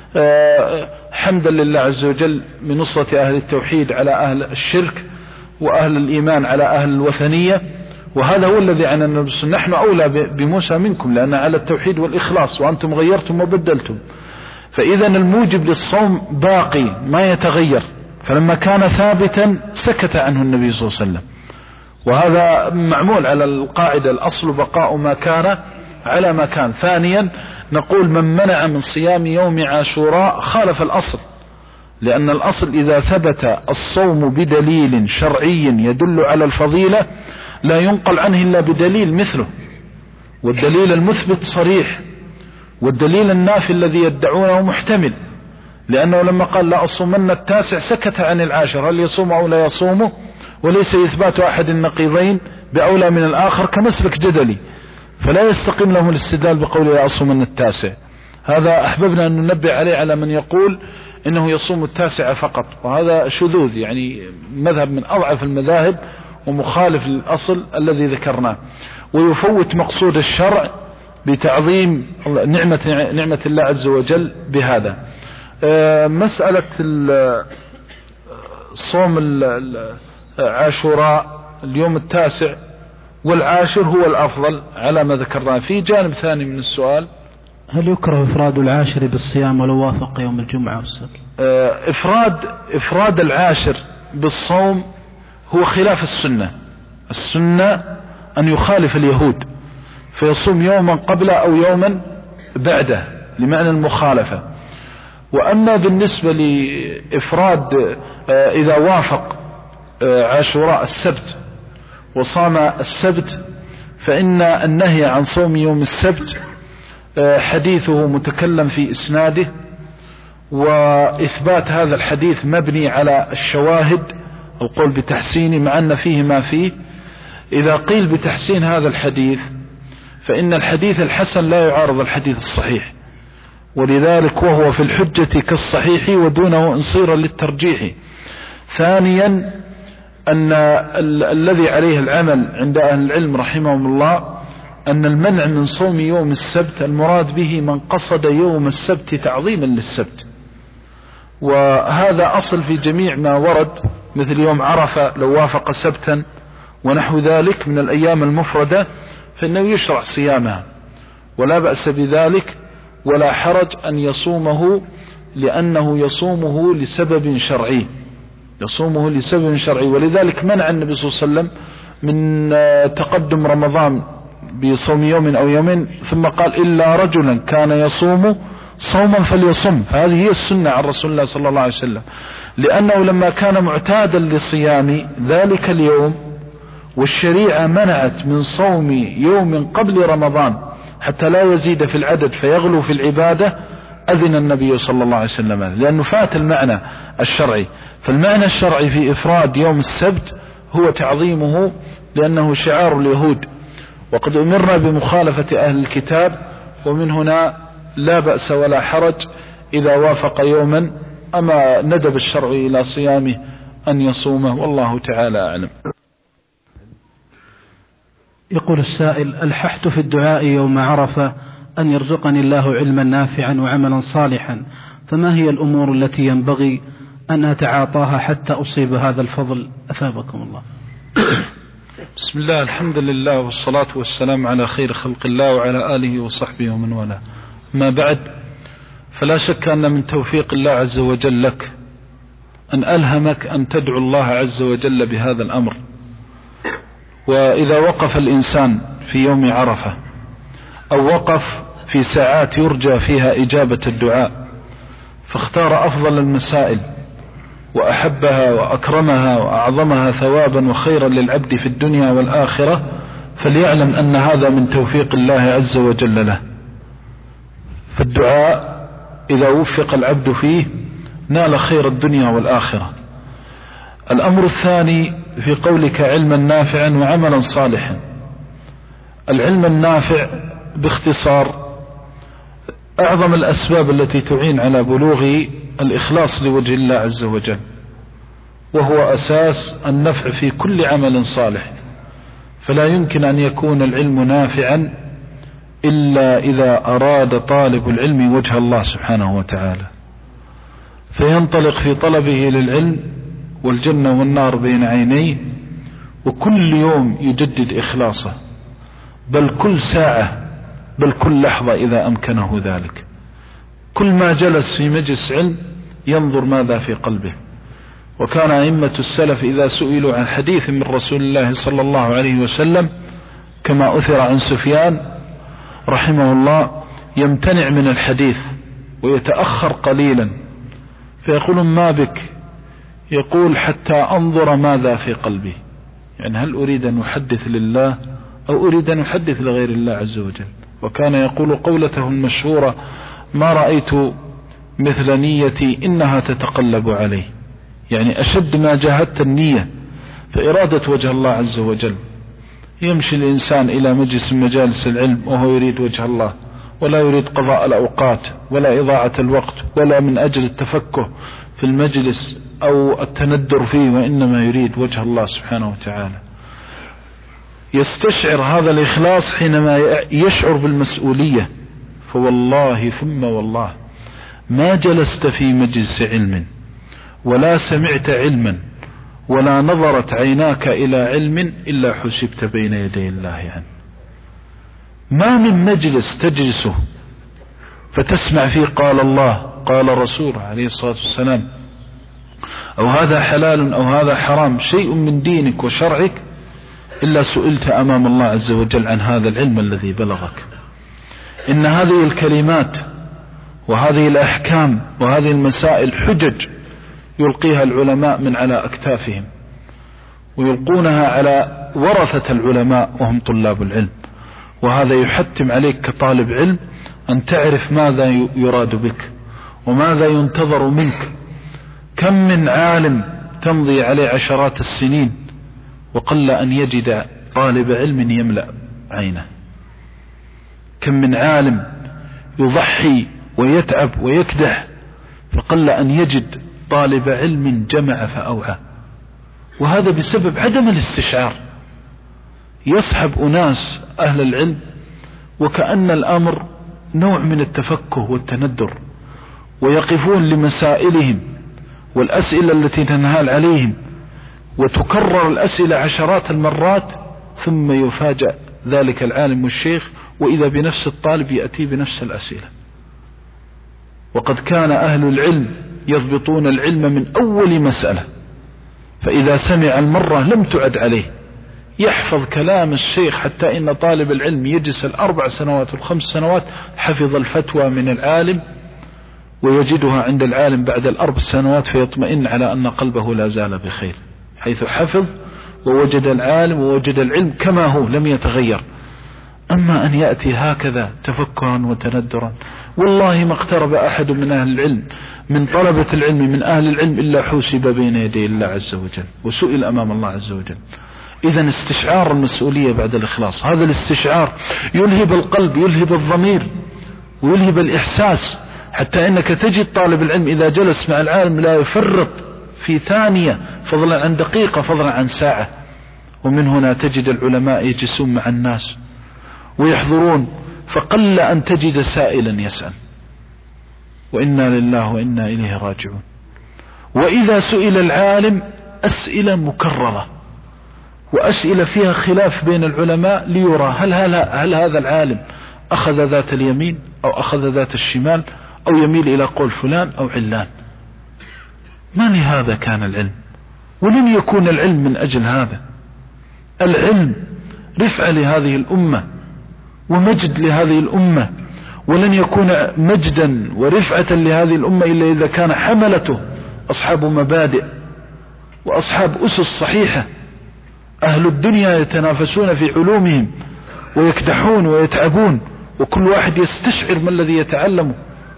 حمدا لله عز وجل من نصرة أهل التوحيد على أهل الشرك، وأهل الإيمان على أهل الوثنية. وهذا هو الذي عن النبي نحن أولى بموسى منكم لأن على التوحيد والإخلاص، وأنتم غيرتم وبدلتم. فإذا الموجب للصوم باقي ما يتغير، فلما كان ثابتا سكت عنه النبي صلى الله عليه وسلم، وهذا معمول على القاعدة الأصل بقاء ما كان على ما كان. ثانيا نقول من منع من صيام يوم عاشوراء خالف الأصل، لأن الأصل إذا ثبت الصوم بدليل شرعي يدل على الفضيلة لا ينقل عنه إلا بدليل مثله، والدليل المثبت صريح، والدليل النافي الذي يدعونه محتمل. لأنه لما قال لا أصومن 9 سكت عن العاشر، هل يصوم أو لا يصومه؟ وليس إثبات أحد النقيضين بأولى من الآخر كمسلك جدلي، فلا يستقيم له الاستدلال بقول لا أصومن 9. هذا أحببنا أن ننبه عليه على من يقول إنه يصوم 9 فقط، وهذا شذوذ، يعني مذهب من أضعف المذاهب ومخالف للأصل الذي ذكرناه، ويفوت مقصود الشرع بتعظيم نعمة الله عز وجل بهذا. مسألة صوم عاشوراء اليوم 9 والعاشر هو الأفضل على ما ذكرناه. في جانب ثاني من السؤال، هل يكره إفراد العاشر بالصيام ولو وافق يوم الجمعة والسبت؟ إفراد العاشر بالصوم هو خلاف السنة. السنة أن يخالف اليهود فيصوم يوما قبله أو يوما بعده لمعنى المخالفة. وأما بالنسبة لإفراد إذا وافق عاشوراء السبت وصام السبت، فإن النهي عن صوم يوم السبت حديثه متكلم في إسناده، وإثبات هذا الحديث مبني على الشواهد، القول بتحسينه مع أن فيه ما فيه. إذا قيل بتحسين هذا الحديث فإن الحديث الحسن لا يعارض الحديث الصحيح، ولذلك وهو في الحجة كالصحيح ودونه انصيرا للترجيح. ثانيا أن الذي عليه العمل عند أهل العلم رحمهم الله أن المنع من صوم يوم السبت المراد به من قصد يوم السبت تعظيما للسبت، وهذا أصل في جميع ما ورد، مثل يوم عرفة لو وافق سبتا ونحو ذلك من الأيام المفردة فإنه يشرع صيامها ولا بأس بذلك ولا حرج أن يصومه، لأنه يصومه لسبب شرعي، يصومه لسبب شرعي. ولذلك منع النبي صلى الله عليه وسلم من تقدم رمضان بصوم يوم أو يومين، ثم قال إلا رجلا كان يصوم صوما فليصم. فهذه هي السنة عن رسول الله صلى الله عليه وسلم، لأنه لما كان معتادا لصيام ذلك اليوم والشريعة منعت من صوم يوم قبل رمضان حتى لا يزيد في العدد فيغلو في العبادة، أذن النبي صلى الله عليه وسلم، لأنه فات المعنى الشرعي. فالمعنى الشرعي في إفراد يوم السبت هو تعظيمه لأنه شعار اليهود، وقد أمرنا بمخالفة أهل الكتاب، ومن هنا لا بأس ولا حرج إذا وافق يوما، أما ندب الشرع إلى صيامه أن يصومه، والله تعالى أعلم. يقول السائل: ألححت في الدعاء يوم عرفة أن يرزقني الله علما نافعا وعملا صالحا، فما هي الأمور التي ينبغي أن أتعاطاها حتى أصيب هذا الفضل؟ أثابكم الله. بسم الله، الحمد لله، والصلاة والسلام على خير خلق الله وعلى آله وصحبه ومن والاه. ما بعد، فلا شك أن من توفيق الله عز وجل لك أن ألهمك أن تدعو الله عز وجل بهذا الأمر. وإذا وقف الإنسان في يوم عرفة أو وقف في ساعات يرجى فيها إجابة الدعاء فاختار أفضل المسائل وأحبها وأكرمها وأعظمها ثوابا وخيرا للعبد في الدنيا والآخرة، فليعلم أن هذا من توفيق الله عز وجل له. فالدعاء إذا وفق العبد فيه نال خير الدنيا والآخرة. الأمر الثاني في قولك علما نافعا وعملا صالحا، العلم النافع باختصار أعظم الأسباب التي تعين على بلوغ الإخلاص لوجه الله عز وجل، وهو أساس النفع في كل عمل صالح. فلا يمكن أن يكون العلم نافعا إلا إذا أراد طالب العلم وجه الله سبحانه وتعالى، فينطلق في طلبه للعلم والجنة والنار بين عينيه، وكل يوم يجدد إخلاصه، بل كل ساعة، بل كل لحظة إذا أمكنه ذلك. كل ما جلس في مجلس علم ينظر ماذا في قلبه. وكان أئمة السلف إذا سئلوا عن حديث من رسول الله صلى الله عليه وسلم كما أثر عن سفيان رحمه الله يمتنع من الحديث ويتأخر قليلا، فيقول: ما بك؟ يقول: حتى أنظر ماذا في قلبي، يعني هل أريد أن أحدث لله أو أريد أن أحدث لغير الله عز وجل. وكان يقول قولته المشهورة: ما رأيت مثل نيتي إنها تتقلب عليه، يعني أشد ما جاهدت النية فإرادة وجه الله عز وجل. يمشي الإنسان إلى مجلس من مجالس العلم وهو يريد وجه الله، ولا يريد قضاء الأوقات ولا إضاعة الوقت ولا من أجل التفكه في المجلس أو التندر فيه، وإنما يريد وجه الله سبحانه وتعالى. يستشعر هذا الإخلاص حينما يشعر بالمسؤولية. فوالله ثم والله ما جلست في مجلس علم ولا سمعت علما ولا نظرت عيناك إلى علم إلا حسبت بين يدي الله عنه. ما من مجلس تجلسه فتسمع فيه قال الله قال رسوله عليه الصلاة والسلام، أو هذا حلال أو هذا حرام، شيء من دينك وشرعك، إلا سئلت أمام الله عز وجل عن هذا العلم الذي بلغك. إن هذه الكلمات وهذه الأحكام وهذه المسائل حجج يلقيها العلماء من على أكتافهم، ويلقونها على ورثة العلماء وهم طلاب العلم. وهذا يحتم عليك كطالب علم أن تعرف ماذا يراد بك وماذا ينتظر منك. كم من عالم تمضي عليه عشرات السنين وقل أن يجد طالب علم يملأ عينه. كم من عالم يضحي ويتعب ويكدح فقل أن يجد طالب علم جمع فأوعى. وهذا بسبب عدم الاستشعار. يصحب أناس أهل العلم وكأن الأمر نوع من التفكه والتندر، ويقفون لمسائلهم والأسئلة التي تنهال عليهم، وتكرر الأسئلة عشرات المرات، ثم يفاجأ ذلك العالم والشيخ وإذا بنفس الطالب يأتي بنفس الأسئلة. وقد كان أهل العلم يضبطون العلم من أول مسألة، فإذا سمع المرة لم تعد عليه، يحفظ كلام الشيخ حتى إن طالب العلم يجلس 4 سنوات و5 سنوات حفظ الفتوى من العالم ويجدها عند العالم بعد 4 سنوات فيطمئن على أن قلبه لا زال بخير، حيث حفظ ووجد العالم ووجد العلم كما هو لم يتغير. أما أن يأتي هكذا تفكرا وتندرا، والله ما اقترب أحد من أهل العلم من طلبة العلم من أهل العلم إلا حوسب بين يدي الله عز وجل وسئل أمام الله عز وجل. إذن استشعار المسؤولية بعد الإخلاص، هذا الاستشعار يلهب القلب، يلهب الضمير، ويلهب الإحساس، حتى إنك تجد طالب العلم إذا جلس مع العالم لا يفرط في ثانية فضلا عن دقيقة فضلا عن ساعة. ومن هنا تجد العلماء يجلسون مع الناس ويحضرون، فقل أن تجد سائلا يسأل، وإنا لله وإنا إليه راجعون. وإذا سئل العالم أسئلة مكررة وأسئلة فيها خلاف بين العلماء ليرى هل هذا العالم أخذ ذات اليمين أو أخذ ذات الشمال أو يميل إلى قول فلان أو علان. ما لهذا كان العلم، ولن يكون العلم من أجل هذا. العلم رفعة لهذه الأمة ومجد لهذه الأمة، ولن يكون مجدا ورفعة لهذه الأمة إلا إذا كان حملته أصحاب مبادئ وأصحاب أسس صحيحة. أهل الدنيا يتنافسون في علومهم ويكدحون ويتعبون، وكل واحد يستشعر ما الذي يتعلمه،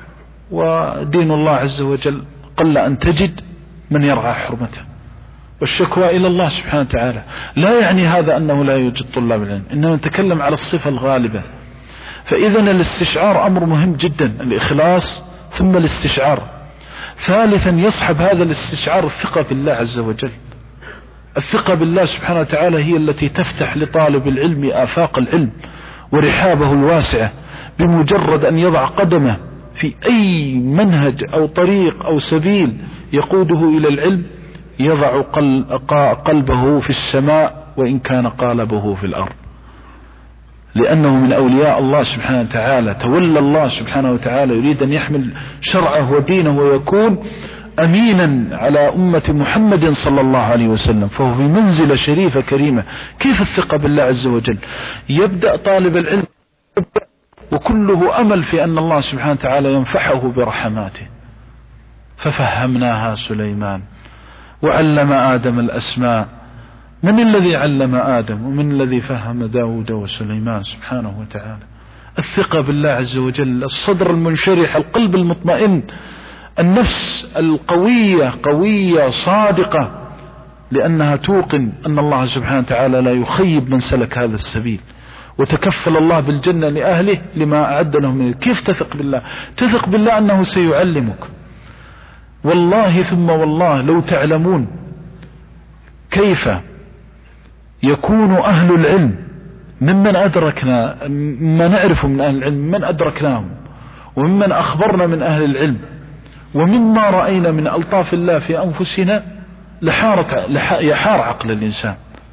ودين الله عز وجل قل أن تجد من يرعى حرمته. والشكوى إلى الله سبحانه وتعالى. لا يعني هذا أنه لا يوجد طلاب العلم، إنما نتكلم على الصفة الغالبة. فإذن الاستشعار أمر مهم جدا، الإخلاص ثم الاستشعار. ثالثا يصحب هذا الاستشعار الثقة بالله عز وجل. الثقة بالله سبحانه وتعالى هي التي تفتح لطالب العلم آفاق العلم ورحابه الواسعة، بمجرد أن يضع قدمه في أي منهج أو طريق أو سبيل يقوده إلى العلم يضع قلبه في السماء وإن كان قالبه في الأرض، لأنه من أولياء الله سبحانه وتعالى. تولى الله سبحانه وتعالى، يريد أن يحمل شرعه ودينه ويكون أمينا على أمة محمد صلى الله عليه وسلم، فهو في منزلة شريفة كريمة. كيف الثقة بالله عز وجل؟ يبدأ طالب العلم وكله أمل في أن الله سبحانه وتعالى ينفحه برحماته. ففهمناها سليمان وعلم آدم الأسماء. من الذي علم آدم ومن الذي فهم داود وسليمان سبحانه وتعالى؟ الثقة بالله عز وجل، الصدر المنشرح، القلب المطمئن، النفس القوية قوية صادقة، لأنها توقن أن الله سبحانه وتعالى لا يخيب من سلك هذا السبيل، وتكفل الله بالجنة لأهله لما أعد لهم منه. كيف تثق بالله؟ تثق بالله أنه سيعلمك. والله ثم والله لو تعلمون كيف يكون أهل العلم ممن أدركنا، ما نعرف من أهل العلم من أدركناهم وممن أخبرنا من أهل العلم ومما رأينا من ألطاف الله في أنفسنا يحار عقل الإنسان.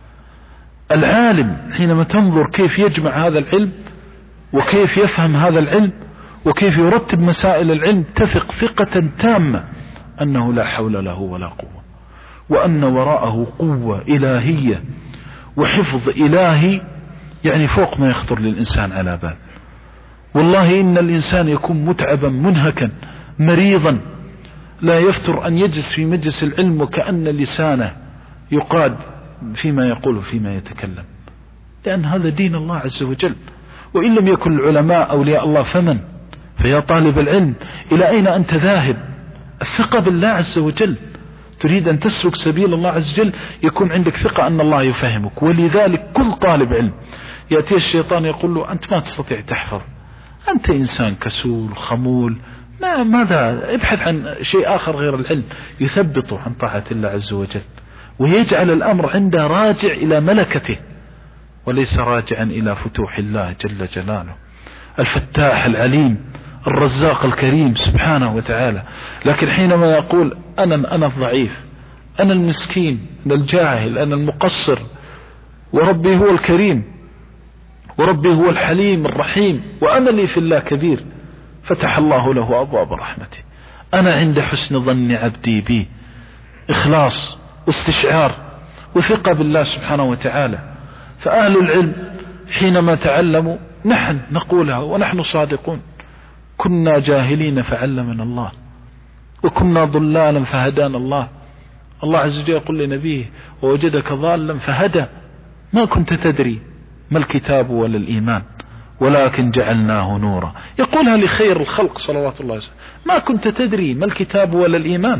العالم حينما تنظر كيف يجمع هذا العلم وكيف يفهم هذا العلم وكيف يرتب مسائل العلم، تثق ثقة تامة أنه لا حول له ولا قوة، وأن وراءه قوة إلهية وحفظ إلهي يعني فوق ما يخطر للإنسان على بال. والله إن الإنسان يكون متعبا منهكا مريضا لا يفتر أن يجلس في مجلس العلم وكأن لسانه يقاد فيما يقول فيما يتكلم، لأن هذا دين الله عز وجل. وإن لم يكن العلماء أولياء الله فيا طالب العلم إلى أين أنت ذاهب؟ الثقة بالله عز وجل. تريد أن تسلك سبيل الله عز وجل، يكون عندك ثقة أن الله يفهمك. ولذلك كل طالب علم يأتي الشيطان يقول له أنت ما تستطيع تحفظ، أنت إنسان كسول خمول، ماذا ابحث عن شيء آخر غير العلم، يثبطه عن طاعة الله عز وجل، ويجعل الأمر عنده راجع إلى ملكته وليس راجعا إلى فتوح الله جل جلاله، الفتاح العليم الرزاق الكريم سبحانه وتعالى. لكن حينما يقول أنا الضعيف، أنا المسكين، أنا الجاهل، أنا المقصر، وربي هو الكريم، وربي هو الحليم الرحيم، وأملي في الله كبير، فتح الله له أبواب رحمته. أنا عند حسن ظن عبدي بي، إخلاص واستشعار وثقة بالله سبحانه وتعالى. فأهل العلم حينما تعلموا نحن نقولها ونحن صادقون: كنا جاهلين فعلمنا الله، وكنا ضلالا فهدانا الله. الله عز وجل يقول لنبيه: ووجدك ضالا فهدى، ما كنت تدري ما الكتاب ولا الإيمان ولكن جعلناه نورا. يقولها لخير الخلق صلوات الله عليه وسلم: ما كنت تدري ما الكتاب ولا الإيمان،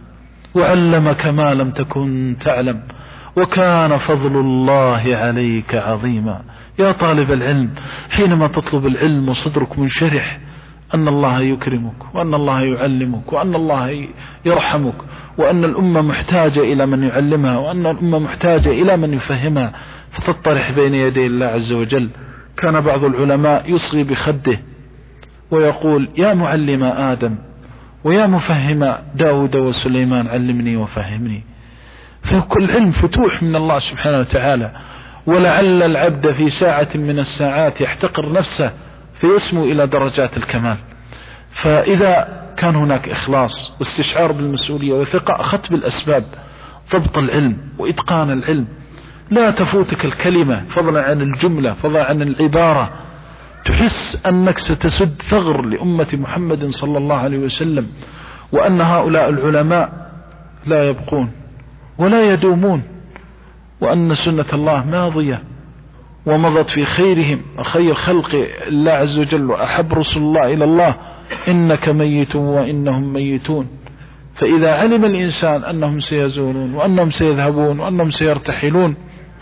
وعلمك ما لم تكن تعلم، وكان فضل الله عليك عظيما. يا طالب العلم، حينما تطلب العلم وصدرك منشرح أن الله يكرمك، وأن الله يعلمك، وأن الله يرحمك، وأن الأمة محتاجة إلى من يعلمها، وأن الأمة محتاجة إلى من يفهمها، فتطرح بين يدي الله عز وجل. كان بعض العلماء يصغي بخده ويقول: يا معلم آدم ويا مفهم داود وسليمان علمني وفهمني. فكل علم فتوح من الله سبحانه وتعالى. ولعل العبد في ساعة من الساعات يحتقر نفسه فيسمو إلى درجات الكمال. فإذا كان هناك إخلاص واستشعار بالمسؤولية وثقة، أخذت بالأسباب، ضبط العلم وإتقان العلم، لا تفوتك الكلمة فضلا عن الجملة، فضلا عن العبارة، تحس أنك ستسد ثغر لأمة محمد صلى الله عليه وسلم، وأن هؤلاء العلماء لا يبقون ولا يدومون، وأن سنة الله ماضية ومضت في خيرهم، خير خلق الله عز وجل وأحب رسول الله إلى الله: إنك ميت وإنهم ميتون. فإذا علم الإنسان أنهم سيزولون، وأنهم سيذهبون، وأنهم سيرتحلون،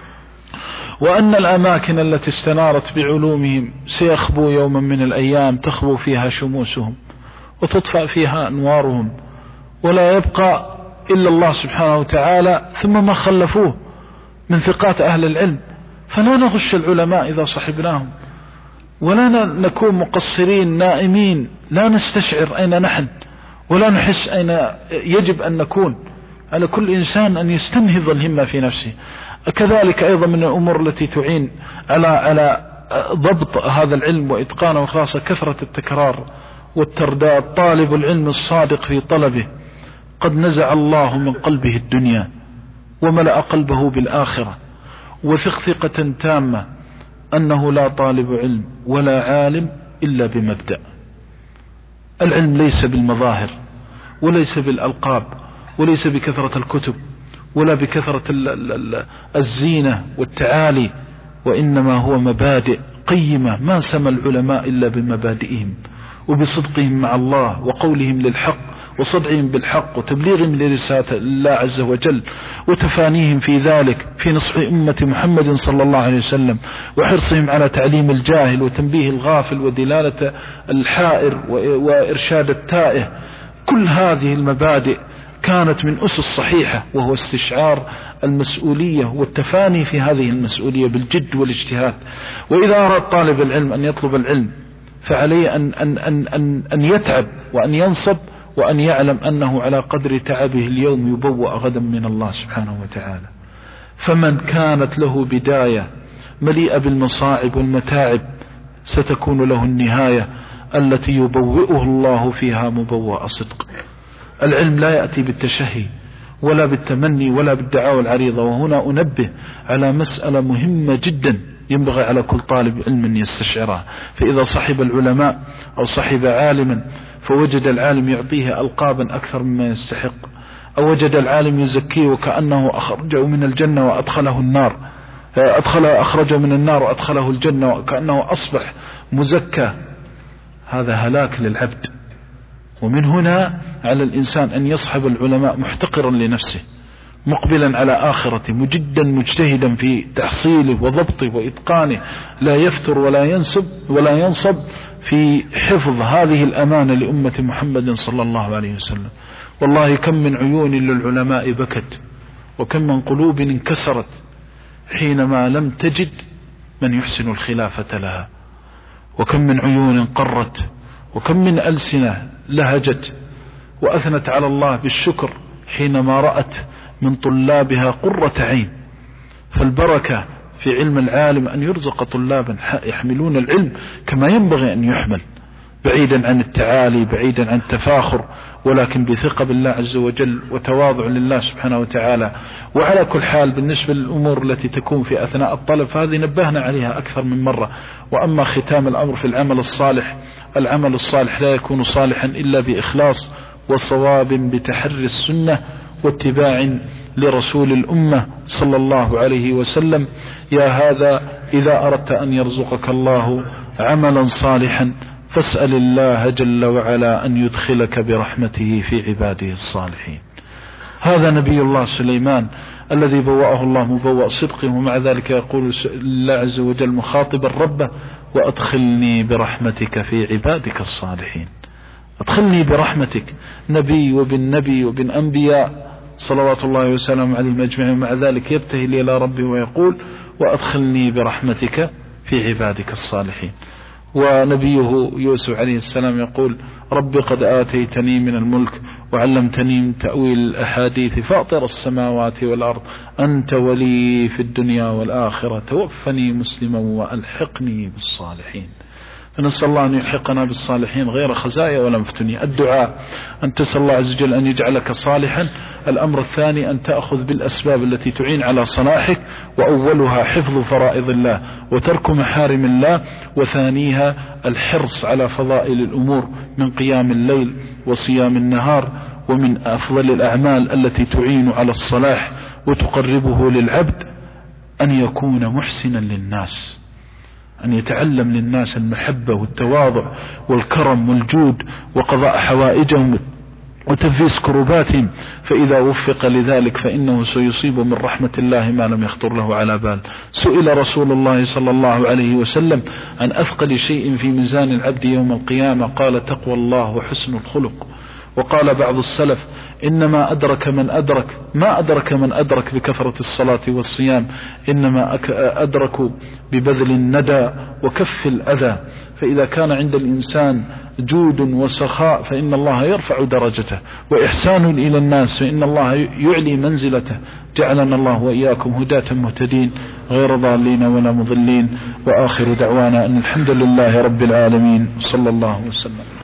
وأن الأماكن التي استنارت بعلومهم سيخبو يوما من الأيام، تخبو فيها شموسهم وتطفأ فيها أنوارهم، ولا يبقى إلا الله سبحانه وتعالى ثم ما خلفوه من ثقات أهل العلم. فلا نغش العلماء إذا صحبناهم، ولا نكون مقصرين نائمين، لا نستشعر أين نحن، ولا نحس أين يجب أن نكون. على كل إنسان أن يستنهض الهمة في نفسه. كذلك أيضا من الأمور التي تعين على ضبط هذا العلم وإتقانه وخاصة كثرة التكرار والترداد. طالب العلم الصادق في طلبه قد نزع الله من قلبه الدنيا وملأ قلبه بالآخرة، وثق ثقة تامة أنه لا طالب علم ولا عالم إلا بمبدأ. العلم ليس بالمظاهر، وليس بالألقاب، وليس بكثرة الكتب، ولا بكثرة الزينة والتعالي، وإنما هو مبادئ قيمة ما سمى العلماء إلا بمبادئهم وبصدقهم مع الله وقولهم للحق وصدعهم بالحق وتبليغهم لرسالة الله عز وجل وتفانيهم في ذلك في نصح أمة محمد صلى الله عليه وسلم، وحرصهم على تعليم الجاهل وتنبيه الغافل ودلالة الحائر وإرشاد التائه. كل هذه المبادئ كانت من أسس صحيحة، وهو استشعار المسؤولية والتفاني في هذه المسؤولية بالجد والاجتهاد. وإذا أراد طالب العلم أن يطلب العلم فعليه أن يتعب وأن ينصب، وأن يعلم أنه على قدر تعبه اليوم يبوأ غدا من الله سبحانه وتعالى. فمن كانت له بداية مليئة بالمصاعب والمتاعب ستكون له النهاية التي يبوئه الله فيها مبوأ صدق. العلم لا يأتي بالتشهي ولا بالتمني ولا بالدعاوى العريضة. وهنا أنبه على مسألة مهمة جدا ينبغي على كل طالب علم أن يستشعرها. فإذا صحب العلماء أو صحب عالما فوجد العالم يعطيه ألقابا أكثر مما يستحق، أو وجد العالم يزكيه وكأنه أخرجه من الجنة وأدخله النار، أخرجه من النار وأدخله الجنة وكأنه أصبح مزكى، هذا هلاك للعبد. ومن هنا على الإنسان أن يصحب العلماء محتقرا لنفسه، مقبلا على آخرته، مجدا مجتهدا في تحصيله وضبطه وإتقانه، لا يفتر ولا ينصب في حفظ هذه الأمانة لأمة محمد صلى الله عليه وسلم. والله كم من عيون للعلماء بكت، وكم من قلوب انكسرت حينما لم تجد من يحسن الخلافة لها، وكم من عيون قرت، وكم من ألسنة لهجت وأثنت على الله بالشكر حينما رأت من طلابها قرة عين. فالبركة في علم العالم أن يرزق طلابا يحملون العلم كما ينبغي أن يحمل، بعيدا عن التعالي، بعيدا عن التفاخر، ولكن بثقة بالله عز وجل وتواضع لله سبحانه وتعالى. وعلى كل حال بالنسبة للأمور التي تكون في أثناء الطلب فهذه نبهنا عليها أكثر من مرة. وأما ختام الأمر في العمل الصالح، العمل الصالح لا يكون صالحا إلا بإخلاص وصواب بتحري السنة واتباع لرسول الأمة صلى الله عليه وسلم. يا هذا إذا أردت أن يرزقك الله عملا صالحا فاسأل الله جل وعلا أن يدخلك برحمته في عباده الصالحين. هذا نبي الله سليمان الذي بوأه الله مبوأ صدق، ومع ذلك يقول الله عز وجل مخاطبا ربه: وأدخلني برحمتك في عبادك الصالحين. أدخلني برحمتك، نبي وبن نبي وبن أنبياء صلوات الله وسلامه عليهم أجمعين، ومع ذلك يبتهل إلى ربه ويقول: وأدخلني برحمتك في عبادك الصالحين. ونبيه يوسف عليه السلام يقول: رب قد آتيتني من الملك وعلمتني من تأويل الأحاديث فاطر السماوات والأرض أنت ولي في الدنيا والآخرة توفني مسلما وألحقني بالصالحين. فنسأل الله أن يلحقنا بالصالحين غير خزايا ولا مفتونين. الدعاء أن تسأل الله عز وجل أن يجعلك صالحا. الأمر الثاني أن تأخذ بالأسباب التي تعين على صلاحك، وأولها حفظ فرائض الله وترك محارم الله، وثانيها الحرص على فضائل الأمور من قيام الليل وصيام النهار. ومن أفضل الأعمال التي تعين على الصلاح وتقربه للعبد أن يكون محسنا للناس، أن يتعلم للناس المحبة والتواضع والكرم والجود وقضاء حوائجهم وتنفيس كرباتهم، فإذا وفق لذلك فإنه سيصيب من رحمة الله ما لم يخطر له على بال. سئل رسول الله صلى الله عليه وسلم عن أثقل شيء في ميزان العبد يوم القيامة، قال: تقوى الله وحسن الخلق. وقال بعض السلف: إنما أدرك من أدرك بكثرة الصلاة والصيام، إنما أدركوا ببذل الندى وكف الأذى. فإذا كان عند الإنسان جود وسخاء فإن الله يرفع درجته، وإحسان إلى الناس فإن الله يعلي منزلته. جعلنا الله وإياكم هداة مهتدين غير ضالين ولا مضلين. وآخر دعوانا أن الحمد لله رب العالمين، صلى الله وسلم.